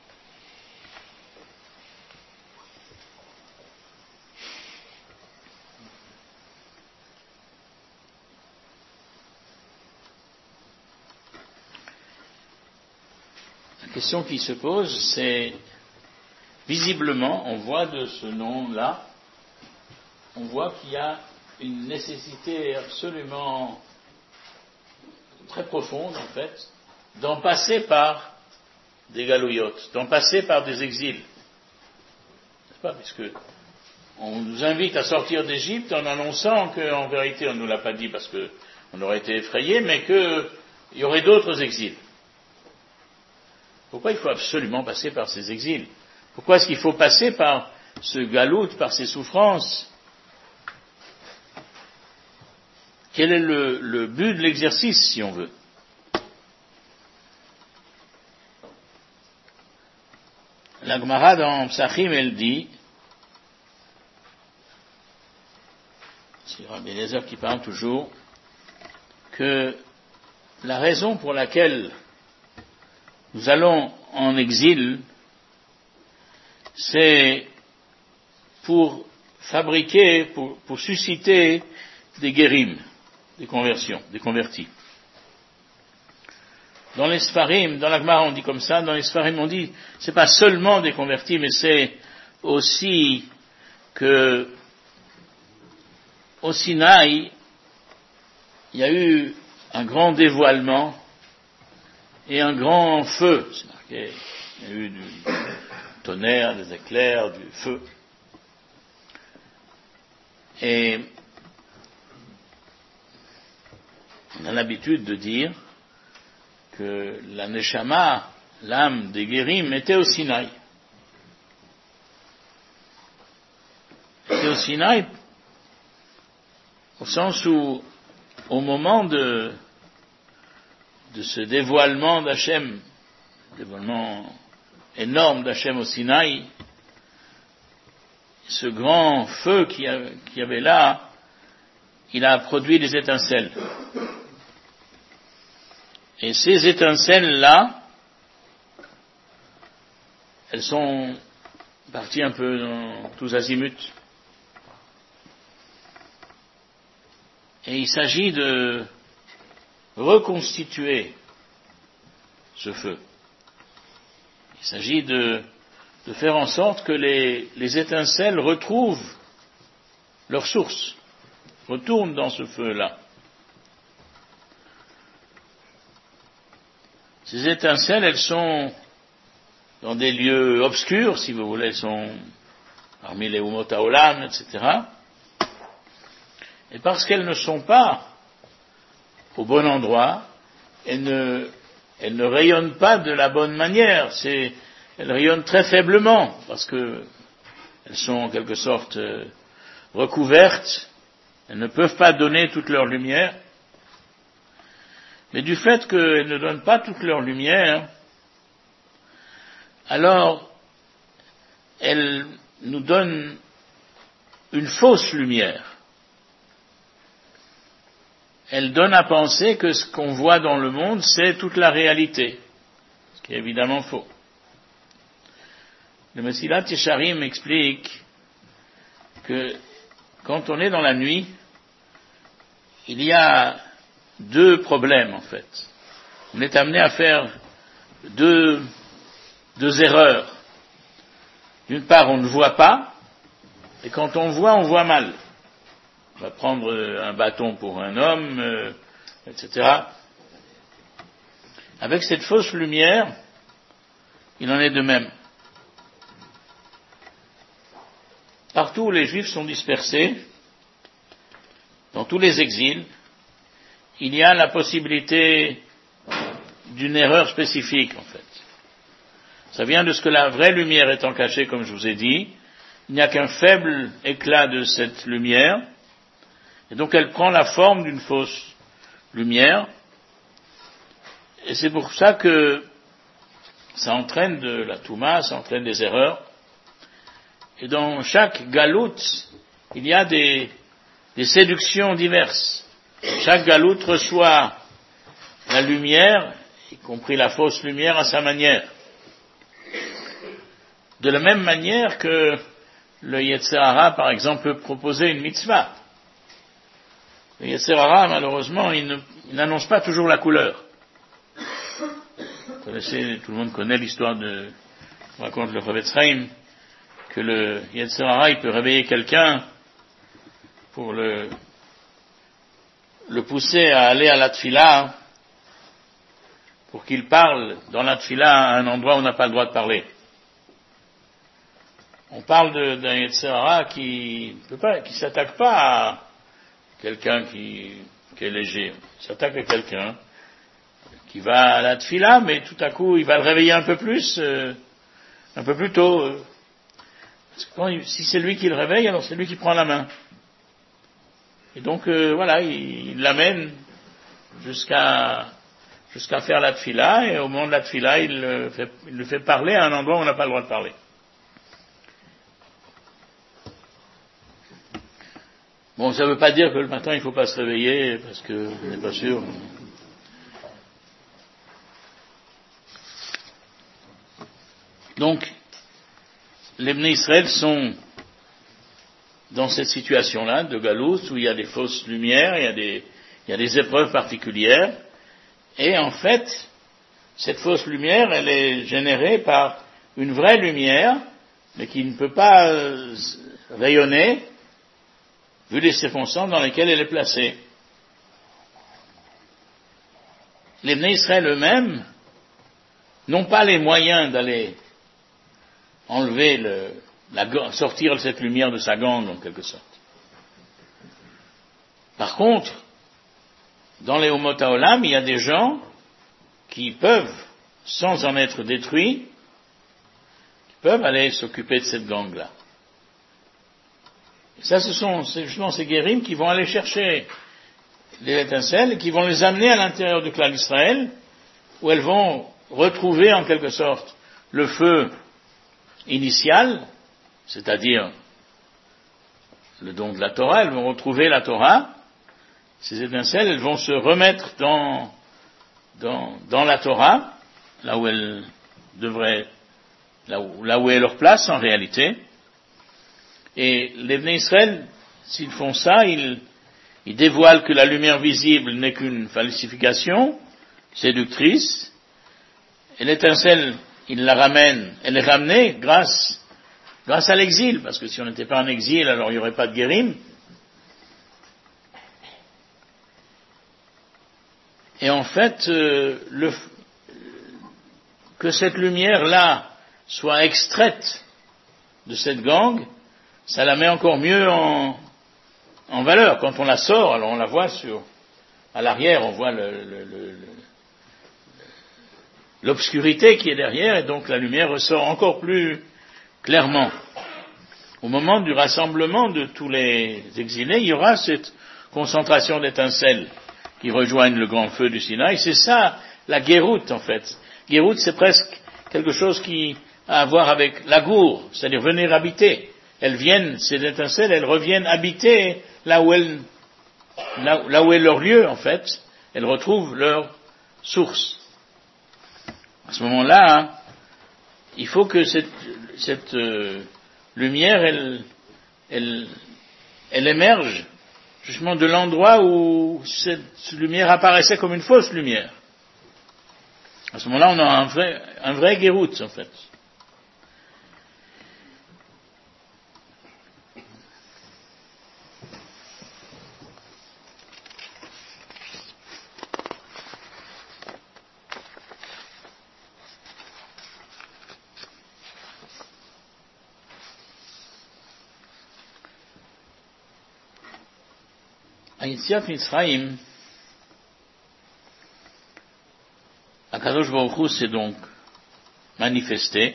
La question qui se pose, c'est, visiblement, on voit de ce nom-là, on voit qu'il y a une nécessité absolument très profonde, en fait, d'en passer par des galouillotes, d'en passer par des exils. N'est-ce pas? Puisque on nous invite à sortir d'Égypte en annonçant qu'en vérité, on ne nous l'a pas dit parce qu'on aurait été effrayés, mais qu'il y aurait d'autres exils. Pourquoi il faut absolument passer par ces exils? Pourquoi est-ce qu'il faut passer par ce galout, par ces souffrances? Quel est le but de l'exercice, si on veut? La Gemara dans Psachim, elle dit, c'est Rabbi Eliezer qui parle toujours, que la raison pour laquelle nous allons en exil, c'est pour fabriquer, pour susciter des guérim, des conversions, des convertis. Dans les Sfarim, dans la Gemara on dit comme ça, dans les Sfarim on dit, c'est pas seulement des convertis, mais c'est aussi que au Sinaï, il y a eu un grand dévoilement et un grand feu. C'est marqué, il y a eu du tonnerre, des éclairs, du feu. Et on a l'habitude de dire que la Neshama, l'âme des Guérim, était au Sinaï. Était au Sinaï au sens où, au moment de ce dévoilement d'Hachem, dévoilement énorme d'Hachem au Sinaï, ce grand feu qu'il y avait là, il a produit des étincelles. Et ces étincelles-là, elles sont parties un peu dans tous azimuts. Et il s'agit de reconstituer ce feu. Il s'agit de faire en sorte que les étincelles retrouvent leur source, retournent dans ce feu-là. Ces étincelles, elles sont dans des lieux obscurs, si vous voulez, elles sont parmi les Umot Haolam, etc. Et parce qu'elles ne sont pas au bon endroit, elles ne rayonnent pas de la bonne manière. Elles rayonnent très faiblement, parce que elles sont en quelque sorte recouvertes. Elles ne peuvent pas donner toute leur lumière. Mais du fait qu'elles ne donnent pas toute leur lumière, alors elles nous donnent une fausse lumière. Elles donnent à penser que ce qu'on voit dans le monde, c'est toute la réalité, ce qui est évidemment faux. Le Mesilat Yesharim explique que quand on est dans la nuit, il y a deux problèmes en fait. On est amené à faire deux erreurs. D'une part, on ne voit pas, et quand on voit mal. On va prendre un bâton pour un homme, etc. Avec cette fausse lumière, il en est de même. Partout où les Juifs sont dispersés, dans tous les exils, il y a la possibilité d'une erreur spécifique, en fait. Ça vient de ce que la vraie lumière étant cachée, comme je vous ai dit, il n'y a qu'un faible éclat de cette lumière, et donc elle prend la forme d'une fausse lumière, et c'est pour ça que ça entraîne de la touma, ça entraîne des erreurs, et dans chaque galoute, il y a des séductions diverses. Chaque galoute reçoit la lumière, y compris la fausse lumière, à sa manière. De la même manière que le Yetzer Hara, par exemple, peut proposer une mitzvah. Le Yetzer Hara, malheureusement, il n'annonce pas toujours la couleur. Vous connaissez, tout le monde connaît l'histoire raconte le Chavetz Chaim, que le Yetzer Hara, il peut réveiller quelqu'un pour le pousser à aller à la tfila, pour qu'il parle dans la tfila à un endroit où on n'a pas le droit de parler. On parle d'un Yetzer Hara qui s'attaque pas à quelqu'un qui est léger. Il s'attaque à quelqu'un qui va à la tfila, mais tout à coup, il va le réveiller un peu plus tôt. Parce que si c'est lui qui le réveille, alors c'est lui qui prend la main. Et donc, voilà, il l'amène jusqu'à faire la tfila, et au moment de la tfila, il le fait parler à un endroit où on n'a pas le droit de parler. Bon, ça ne veut pas dire que le matin, il ne faut pas se réveiller, parce qu'on n'est pas sûr. Donc, les Bnei Israël sont dans cette situation-là de Galout, où il y a des fausses lumières, il y a des épreuves particulières, et en fait, cette fausse lumière, elle est générée par une vraie lumière, mais qui ne peut pas rayonner, vu les circonstances dans lesquelles elle est placée. Les Bnei Israël eux-mêmes n'ont pas les moyens d'aller enlever sortir cette lumière de sa gangue, en quelque sorte. Par contre, dans les Umot HaOlam, il y a des gens qui peuvent, sans en être détruits, qui peuvent aller s'occuper de cette gangue-là. Et ça, ce sont justement ces guérims qui vont aller chercher les étincelles et qui vont les amener à l'intérieur du clan d'Israël, où elles vont retrouver en quelque sorte le feu initial, c'est-à-dire le don de la Torah. Elles vont retrouver la Torah. Ces étincelles, elles vont se remettre dans la Torah, là où elles devraient, là où est leur place en réalité. Et les Bnei Israël, s'ils font ça, ils dévoilent que la lumière visible n'est qu'une falsification séductrice, et l'étincelle, ils la ramènent, elle est ramenée grâce à l'exil, parce que si on n'était pas en exil, alors il n'y aurait pas de guérim. Et en fait, que cette lumière-là soit extraite de cette gangue, ça la met encore mieux en valeur. Quand on la sort, alors on la voit à l'arrière, on voit l'obscurité qui est derrière, et donc la lumière ressort encore plus clairement. Au moment du rassemblement de tous les exilés, il y aura cette concentration d'étincelles qui rejoignent le grand feu du Sinaï. C'est ça, la Gérout, en fait. Gérout, c'est presque quelque chose qui a à voir avec la gour, c'est-à-dire venir habiter. Ces étincelles, elles reviennent habiter là où est leur lieu, en fait. Elles retrouvent leur source. À ce moment-là, il faut que cette lumière, elle émerge justement de l'endroit où cette lumière apparaissait comme une fausse lumière. À ce moment-là, on a un vrai Gérout, en fait. À Yetziat Mitzrayim, Akadosh Baruch Hu s'est donc manifesté,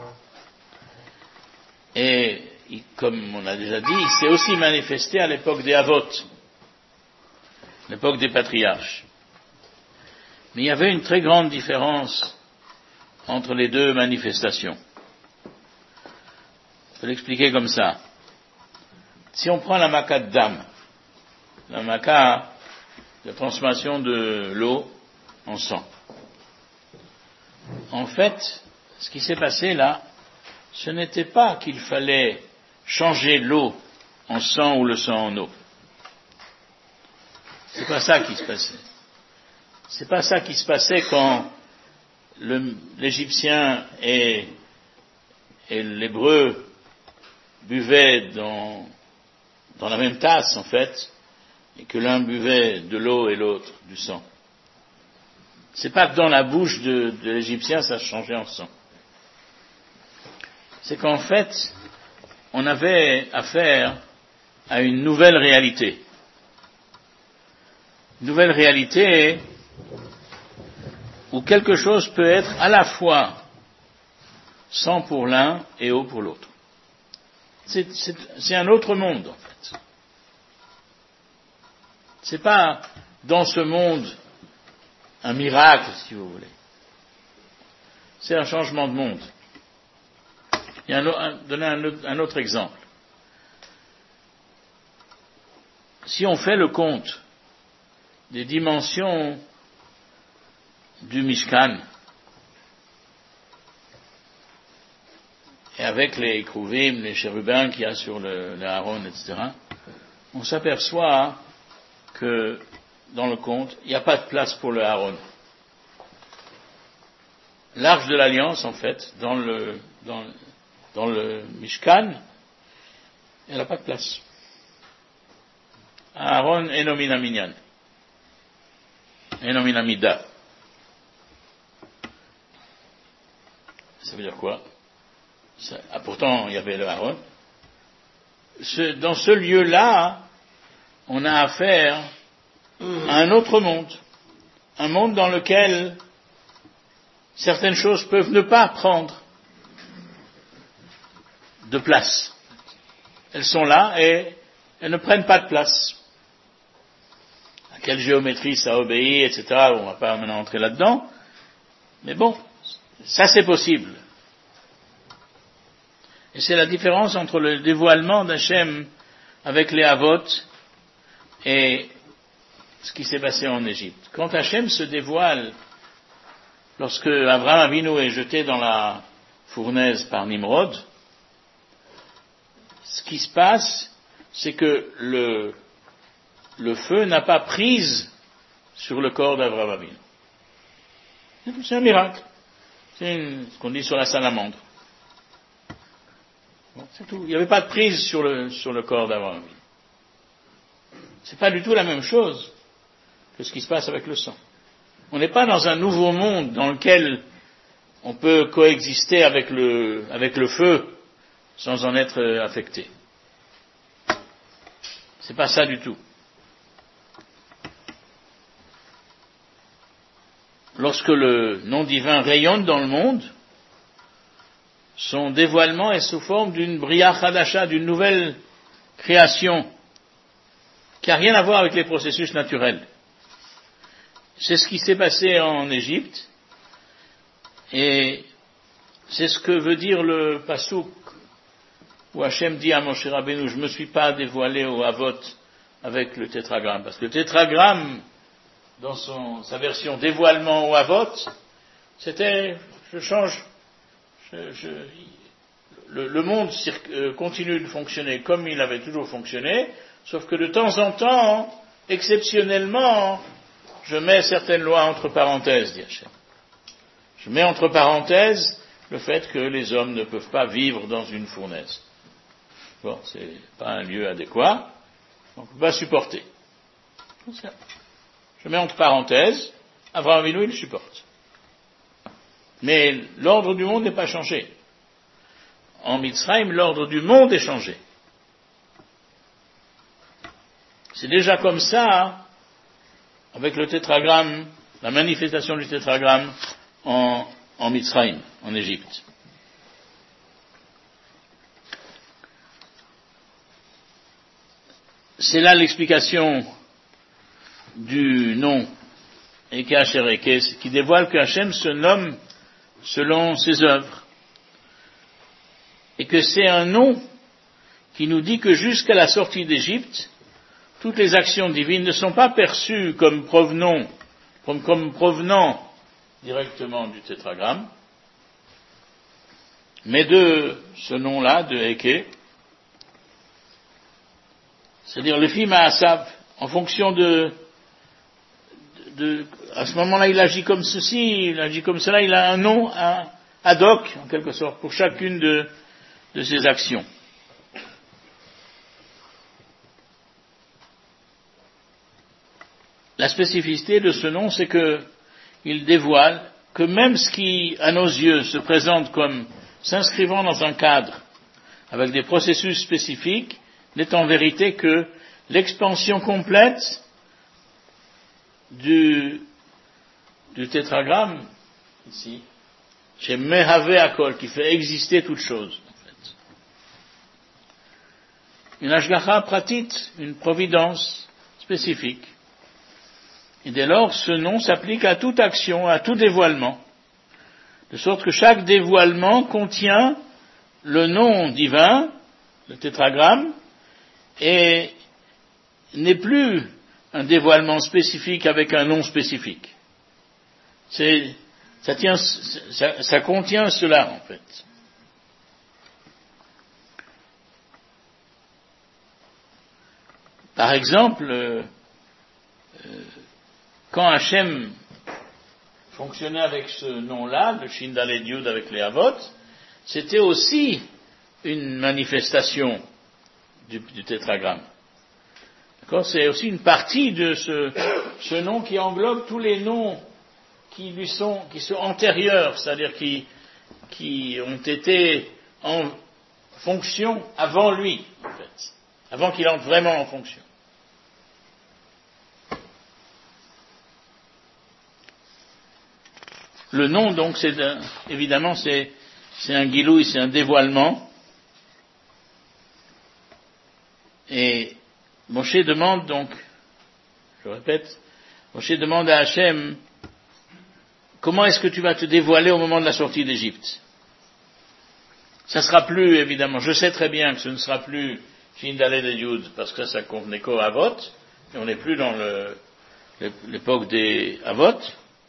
et comme on a déjà dit, il s'est aussi manifesté à l'époque des Avot, l'époque des patriarches. Mais il y avait une très grande différence entre les deux manifestations. Je peux l'expliquer comme ça. Si on prend la Makat d'âme, la Makat de transformation de l'eau en sang. En fait, ce qui s'est passé là, ce n'était pas qu'il fallait changer l'eau en sang ou le sang en eau. C'est pas ça qui se passait. C'est pas ça qui se passait quand l'Égyptien et l'Hébreu buvaient dans la même tasse, en fait, et que l'un buvait de l'eau et l'autre du sang. C'est pas que dans la bouche de l'Égyptien ça changeait en sang. C'est qu'en fait, on avait affaire à une nouvelle réalité. Une nouvelle réalité où quelque chose peut être à la fois sang pour l'un et eau pour l'autre. C'est un autre monde, en fait. C'est pas dans ce monde un miracle, si vous voulez. C'est un changement de monde. Donner un autre exemple. Si on fait le compte des dimensions du Mishkan, et avec les Kruvim, les chérubins qu'il y a sur le Aaron, etc., on s'aperçoit que dans le conte, il n'y a pas de place pour le Aaron. L'arche de l'Alliance, en fait, dans le Mishkan, elle n'a pas de place. Aaron enomina minyan, enomina mida. Ça veut dire quoi? Pourtant, il y avait le Aaron. Dans ce lieu-là, on a affaire à un autre monde. Un monde dans lequel certaines choses peuvent ne pas prendre de place. Elles sont là et elles ne prennent pas de place. À quelle géométrie ça obéit, etc. On ne va pas maintenant entrer là-dedans. Mais bon, ça c'est possible. Et c'est la différence entre le dévoilement d'Hachem avec les Havot et ce qui s'est passé en Égypte. Quand Hachem se dévoile, lorsque Abraham Avinu est jeté dans la fournaise par Nimrod, ce qui se passe, c'est que le feu n'a pas prise sur le corps d'Abraham Avinu. C'est un miracle. C'est ce qu'on dit sur la salamandre. Bon, c'est tout. Il n'y avait pas de prise sur le corps d'Abraham Avinu. C'est pas du tout la même chose que ce qui se passe avec le sang. On n'est pas dans un nouveau monde dans lequel on peut coexister avec le feu sans en être affecté. C'est pas ça du tout. Lorsque le nom divin rayonne dans le monde, son dévoilement est sous forme d'une Bria Chadasha, d'une nouvelle création, qui n'a rien à voir avec les processus naturels. C'est ce qui s'est passé en Égypte, et c'est ce que veut dire le Passouk, où Hachem dit à Moshe Rabbeinu, je ne me suis pas dévoilé au Havot avec le tétragramme, parce que le tétragramme, dans sa version dévoilement au Havot, c'était, le monde continue de fonctionner comme il avait toujours fonctionné, sauf que de temps en temps, exceptionnellement, je mets certaines lois entre parenthèses, dit Hachem. Je mets entre parenthèses le fait que les hommes ne peuvent pas vivre dans une fournaise. Bon, c'est pas un lieu adéquat, on ne peut pas supporter. Je mets entre parenthèses, Abraham Avinu, il supporte. Mais l'ordre du monde n'est pas changé. En Mitzrayim, l'ordre du monde est changé. C'est déjà comme ça, avec le tétragramme, la manifestation du tétragramme en Mitzrayim, en Égypte. C'est là l'explication du nom Eke Asher Eke, qui dévoile que Hachem se nomme selon ses œuvres. Et que c'est un nom qui nous dit que jusqu'à la sortie d'Égypte, toutes les actions divines ne sont pas perçues comme provenant directement du tétragramme, mais de ce nom-là, de Eke, c'est-à-dire le film à Asaf, en fonction à ce moment-là, il agit comme ceci, il agit comme cela, il a un nom ad hoc, en quelque sorte, pour chacune de ses actions. La spécificité de ce nom, c'est qu'il dévoile que même ce qui, à nos yeux, se présente comme s'inscrivant dans un cadre, avec des processus spécifiques, n'est en vérité que l'expansion complète du tétragramme, ici, chez Mehave Akol, qui fait exister toute chose, en fait. Une Ashgacha pratit, une providence spécifique. Et dès lors, ce nom s'applique à toute action, à tout dévoilement. De sorte que chaque dévoilement contient le nom divin, le tétragramme, et n'est plus un dévoilement spécifique avec un nom spécifique. Ça contient cela, en fait. Par exemple, quand Hachem fonctionnait avec ce nom-là, le Shin Dalet Yud avec les Havot, c'était aussi une manifestation du tétragramme. D'accord ? C'est aussi une partie de ce nom qui englobe tous les noms qui sont antérieurs, c'est-à-dire qui ont été en fonction avant lui, en fait, avant qu'il entre vraiment en fonction. Le nom, donc, évidemment, c'est un gilouï, c'est un dévoilement. Et Moshe demande donc, je répète, Moshe demande à Hachem, comment est-ce que tu vas te dévoiler au moment de la sortie d'Égypte? Ça sera plus, évidemment, je sais très bien que ce ne sera plus Shin Dalet Yud, parce que ça convenait qu'aux Havot, et on n'est plus dans l'époque des Havot.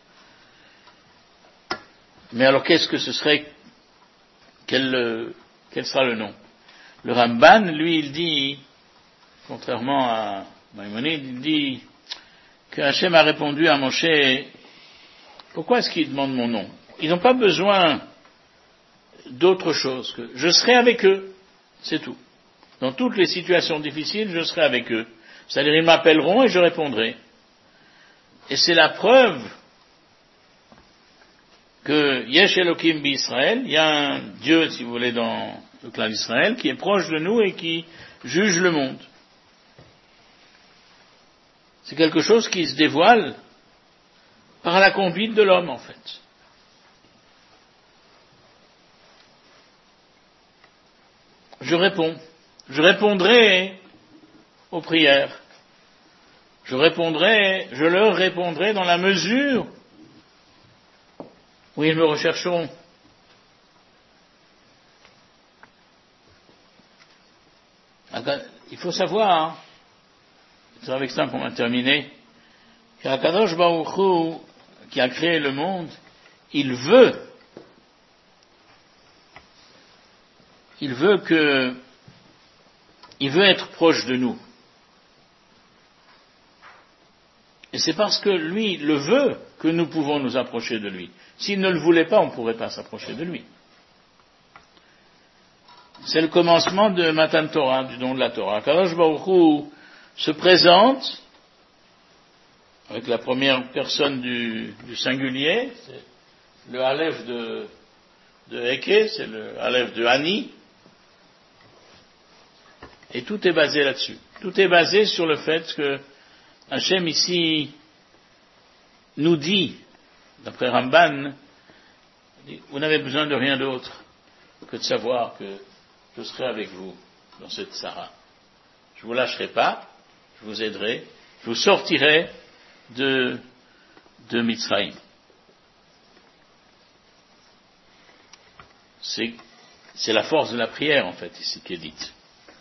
Mais alors qu'est-ce que ce serait, quel sera le nom? Le Ramban, lui, il dit, contrairement à Maïmonide, il dit que Hachem a répondu à Moshe, pourquoi est-ce qu'il demande mon nom? Ils n'ont pas besoin d'autre chose que je serai avec eux, c'est tout. Dans toutes les situations difficiles, je serai avec eux. C'est-à-dire, ils m'appelleront et je répondrai. Et c'est la preuve que Yesh Elokim B'Israël, il y a un Dieu, si vous voulez, dans le clan d'Israël, qui est proche de nous et qui juge le monde. C'est quelque chose qui se dévoile par la conduite de l'homme, en fait. Je répondrai aux prières. Je leur répondrai dans la mesure où ils me rechercheront. Il faut savoir, c'est avec ça qu'on va terminer, qu'Akadosh Baruch Hu, qui a créé le monde, il veut être proche de nous. Et c'est parce que lui le veut que nous pouvons nous approcher de lui. S'il ne le voulait pas, on ne pourrait pas s'approcher de lui. C'est le commencement de Matan Torah, du don de la Torah. Kadosh Baruch Hu se présente avec la première personne du singulier, c'est le Aleph de Eke, c'est le Aleph de Ani, et tout est basé là-dessus. Tout est basé sur le fait que Hachem ici nous dit, d'après Ramban, vous n'avez besoin de rien d'autre que de savoir que je serai avec vous dans cette Sarah. Je ne vous lâcherai pas, je vous aiderai, je vous sortirai de Mitzrayim. C'est la force de la prière, en fait, ici, qui est dite. D'accord ?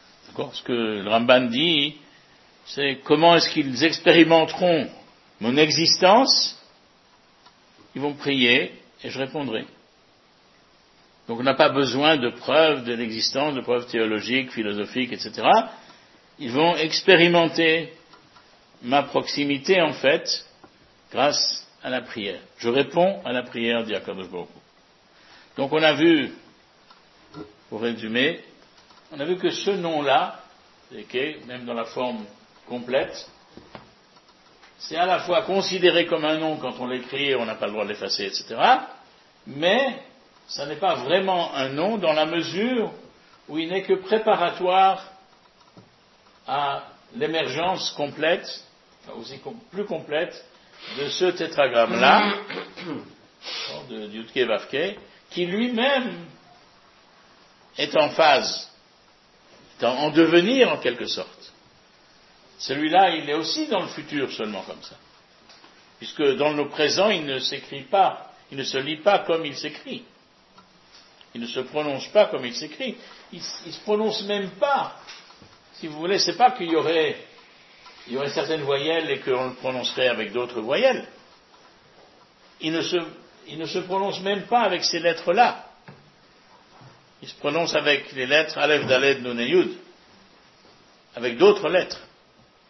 Ce que le Ramban dit, c'est comment est-ce qu'ils expérimenteront mon existence? Ils vont prier et je répondrai. Donc on n'a pas besoin de preuves de l'existence, de preuves théologiques, philosophiques, etc. Ils vont expérimenter ma proximité, en fait, grâce à la prière. Je réponds à la prière d'Akadosh Baruch Hu. Donc on a vu, pour résumer, on a vu que ce nom-là, même dans la forme complète, c'est à la fois considéré comme un nom quand on l'écrit et on n'a pas le droit de l'effacer, etc., mais ça n'est pas vraiment un nom dans la mesure où il n'est que préparatoire à l'émergence complète, aussi plus complète, de ce tétragramme-là, de Yudke Vavke, qui lui-même est en phase, en devenir en quelque sorte. Celui-là, il est aussi dans le futur seulement comme ça. Puisque dans le présent, il ne s'écrit pas, il ne se lit pas comme il s'écrit. Il ne se prononce pas comme il s'écrit. Il se prononce même pas. Si vous voulez, c'est pas qu'il y aurait certaines voyelles et qu'on le prononcerait avec d'autres voyelles. Il ne se prononce même pas avec ces lettres-là. Il se prononce avec les lettres Aleph, Daled, Nun et Yud. Avec d'autres lettres.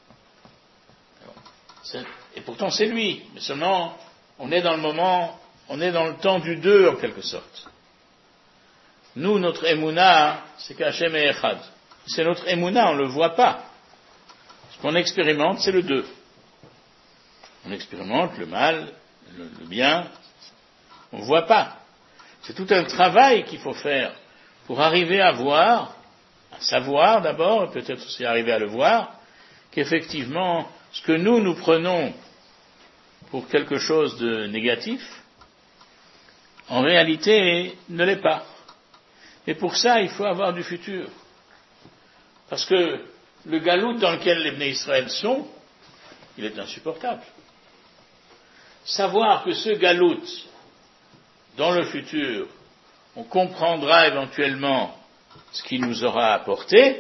Et pourtant c'est lui. Mais seulement, on est dans le moment, on est dans le temps du deux en quelque sorte. Nous, notre émouna, c'est qu'Hachem est Echad. C'est notre émouna, on ne le voit pas. Ce qu'on expérimente, c'est le deux. On expérimente le mal, le bien, on ne voit pas. C'est tout un travail qu'il faut faire pour arriver à voir, à savoir d'abord, et peut-être aussi arriver à le voir, qu'effectivement, ce que nous prenons pour quelque chose de négatif, en réalité, ne l'est pas. Et pour ça, il faut avoir du futur. Parce que le galout dans lequel les Bnei Israël sont, il est insupportable. Savoir que ce galout, dans le futur, on comprendra éventuellement ce qu'il nous aura apporté,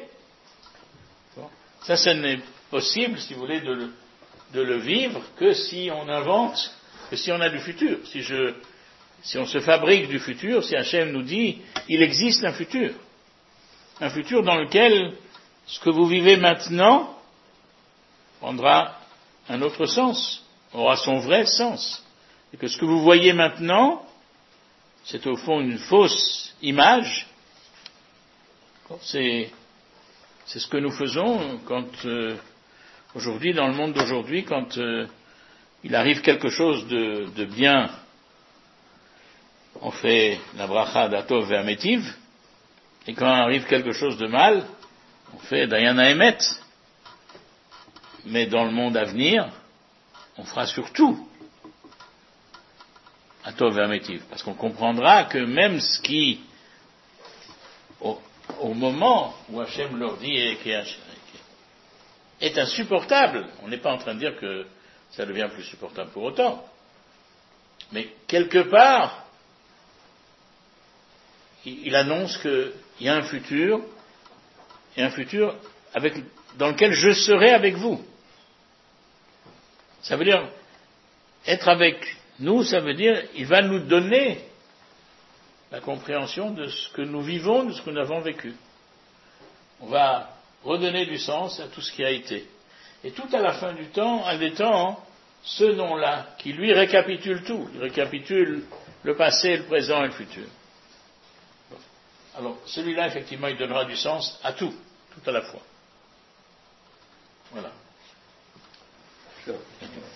ça n'est possible, si vous voulez, de le vivre que si on invente, que si on a du futur. Si on se fabrique du futur, si Hachem nous dit, il existe un futur dans lequel ce que vous vivez maintenant prendra un autre sens, aura son vrai sens, et que ce que vous voyez maintenant, c'est au fond une fausse image. C'est ce que nous faisons quand aujourd'hui, dans le monde d'aujourd'hui, quand il arrive quelque chose de bien, on fait la bracha d'Atov et Amétiv, et quand arrive quelque chose de mal, on fait Dayana Emet. Mais dans le monde à venir, on fera surtout Atov et Amétiv, parce qu'on comprendra que même ce qui, au moment où Hachem leur dit est insupportable, on n'est pas en train de dire que ça devient plus supportable pour autant, mais quelque part, il annonce qu'il y a un futur, et un futur dans lequel je serai avec vous. Ça veut dire, être avec nous, ça veut dire, il va nous donner la compréhension de ce que nous vivons, de ce que nous avons vécu. On va redonner du sens à tout ce qui a été. Et tout à la fin du temps, ce nom-là, qui lui récapitule tout, il récapitule le passé, le présent et le futur. Alors, celui-là, effectivement, il donnera du sens à tout à la fois. Voilà.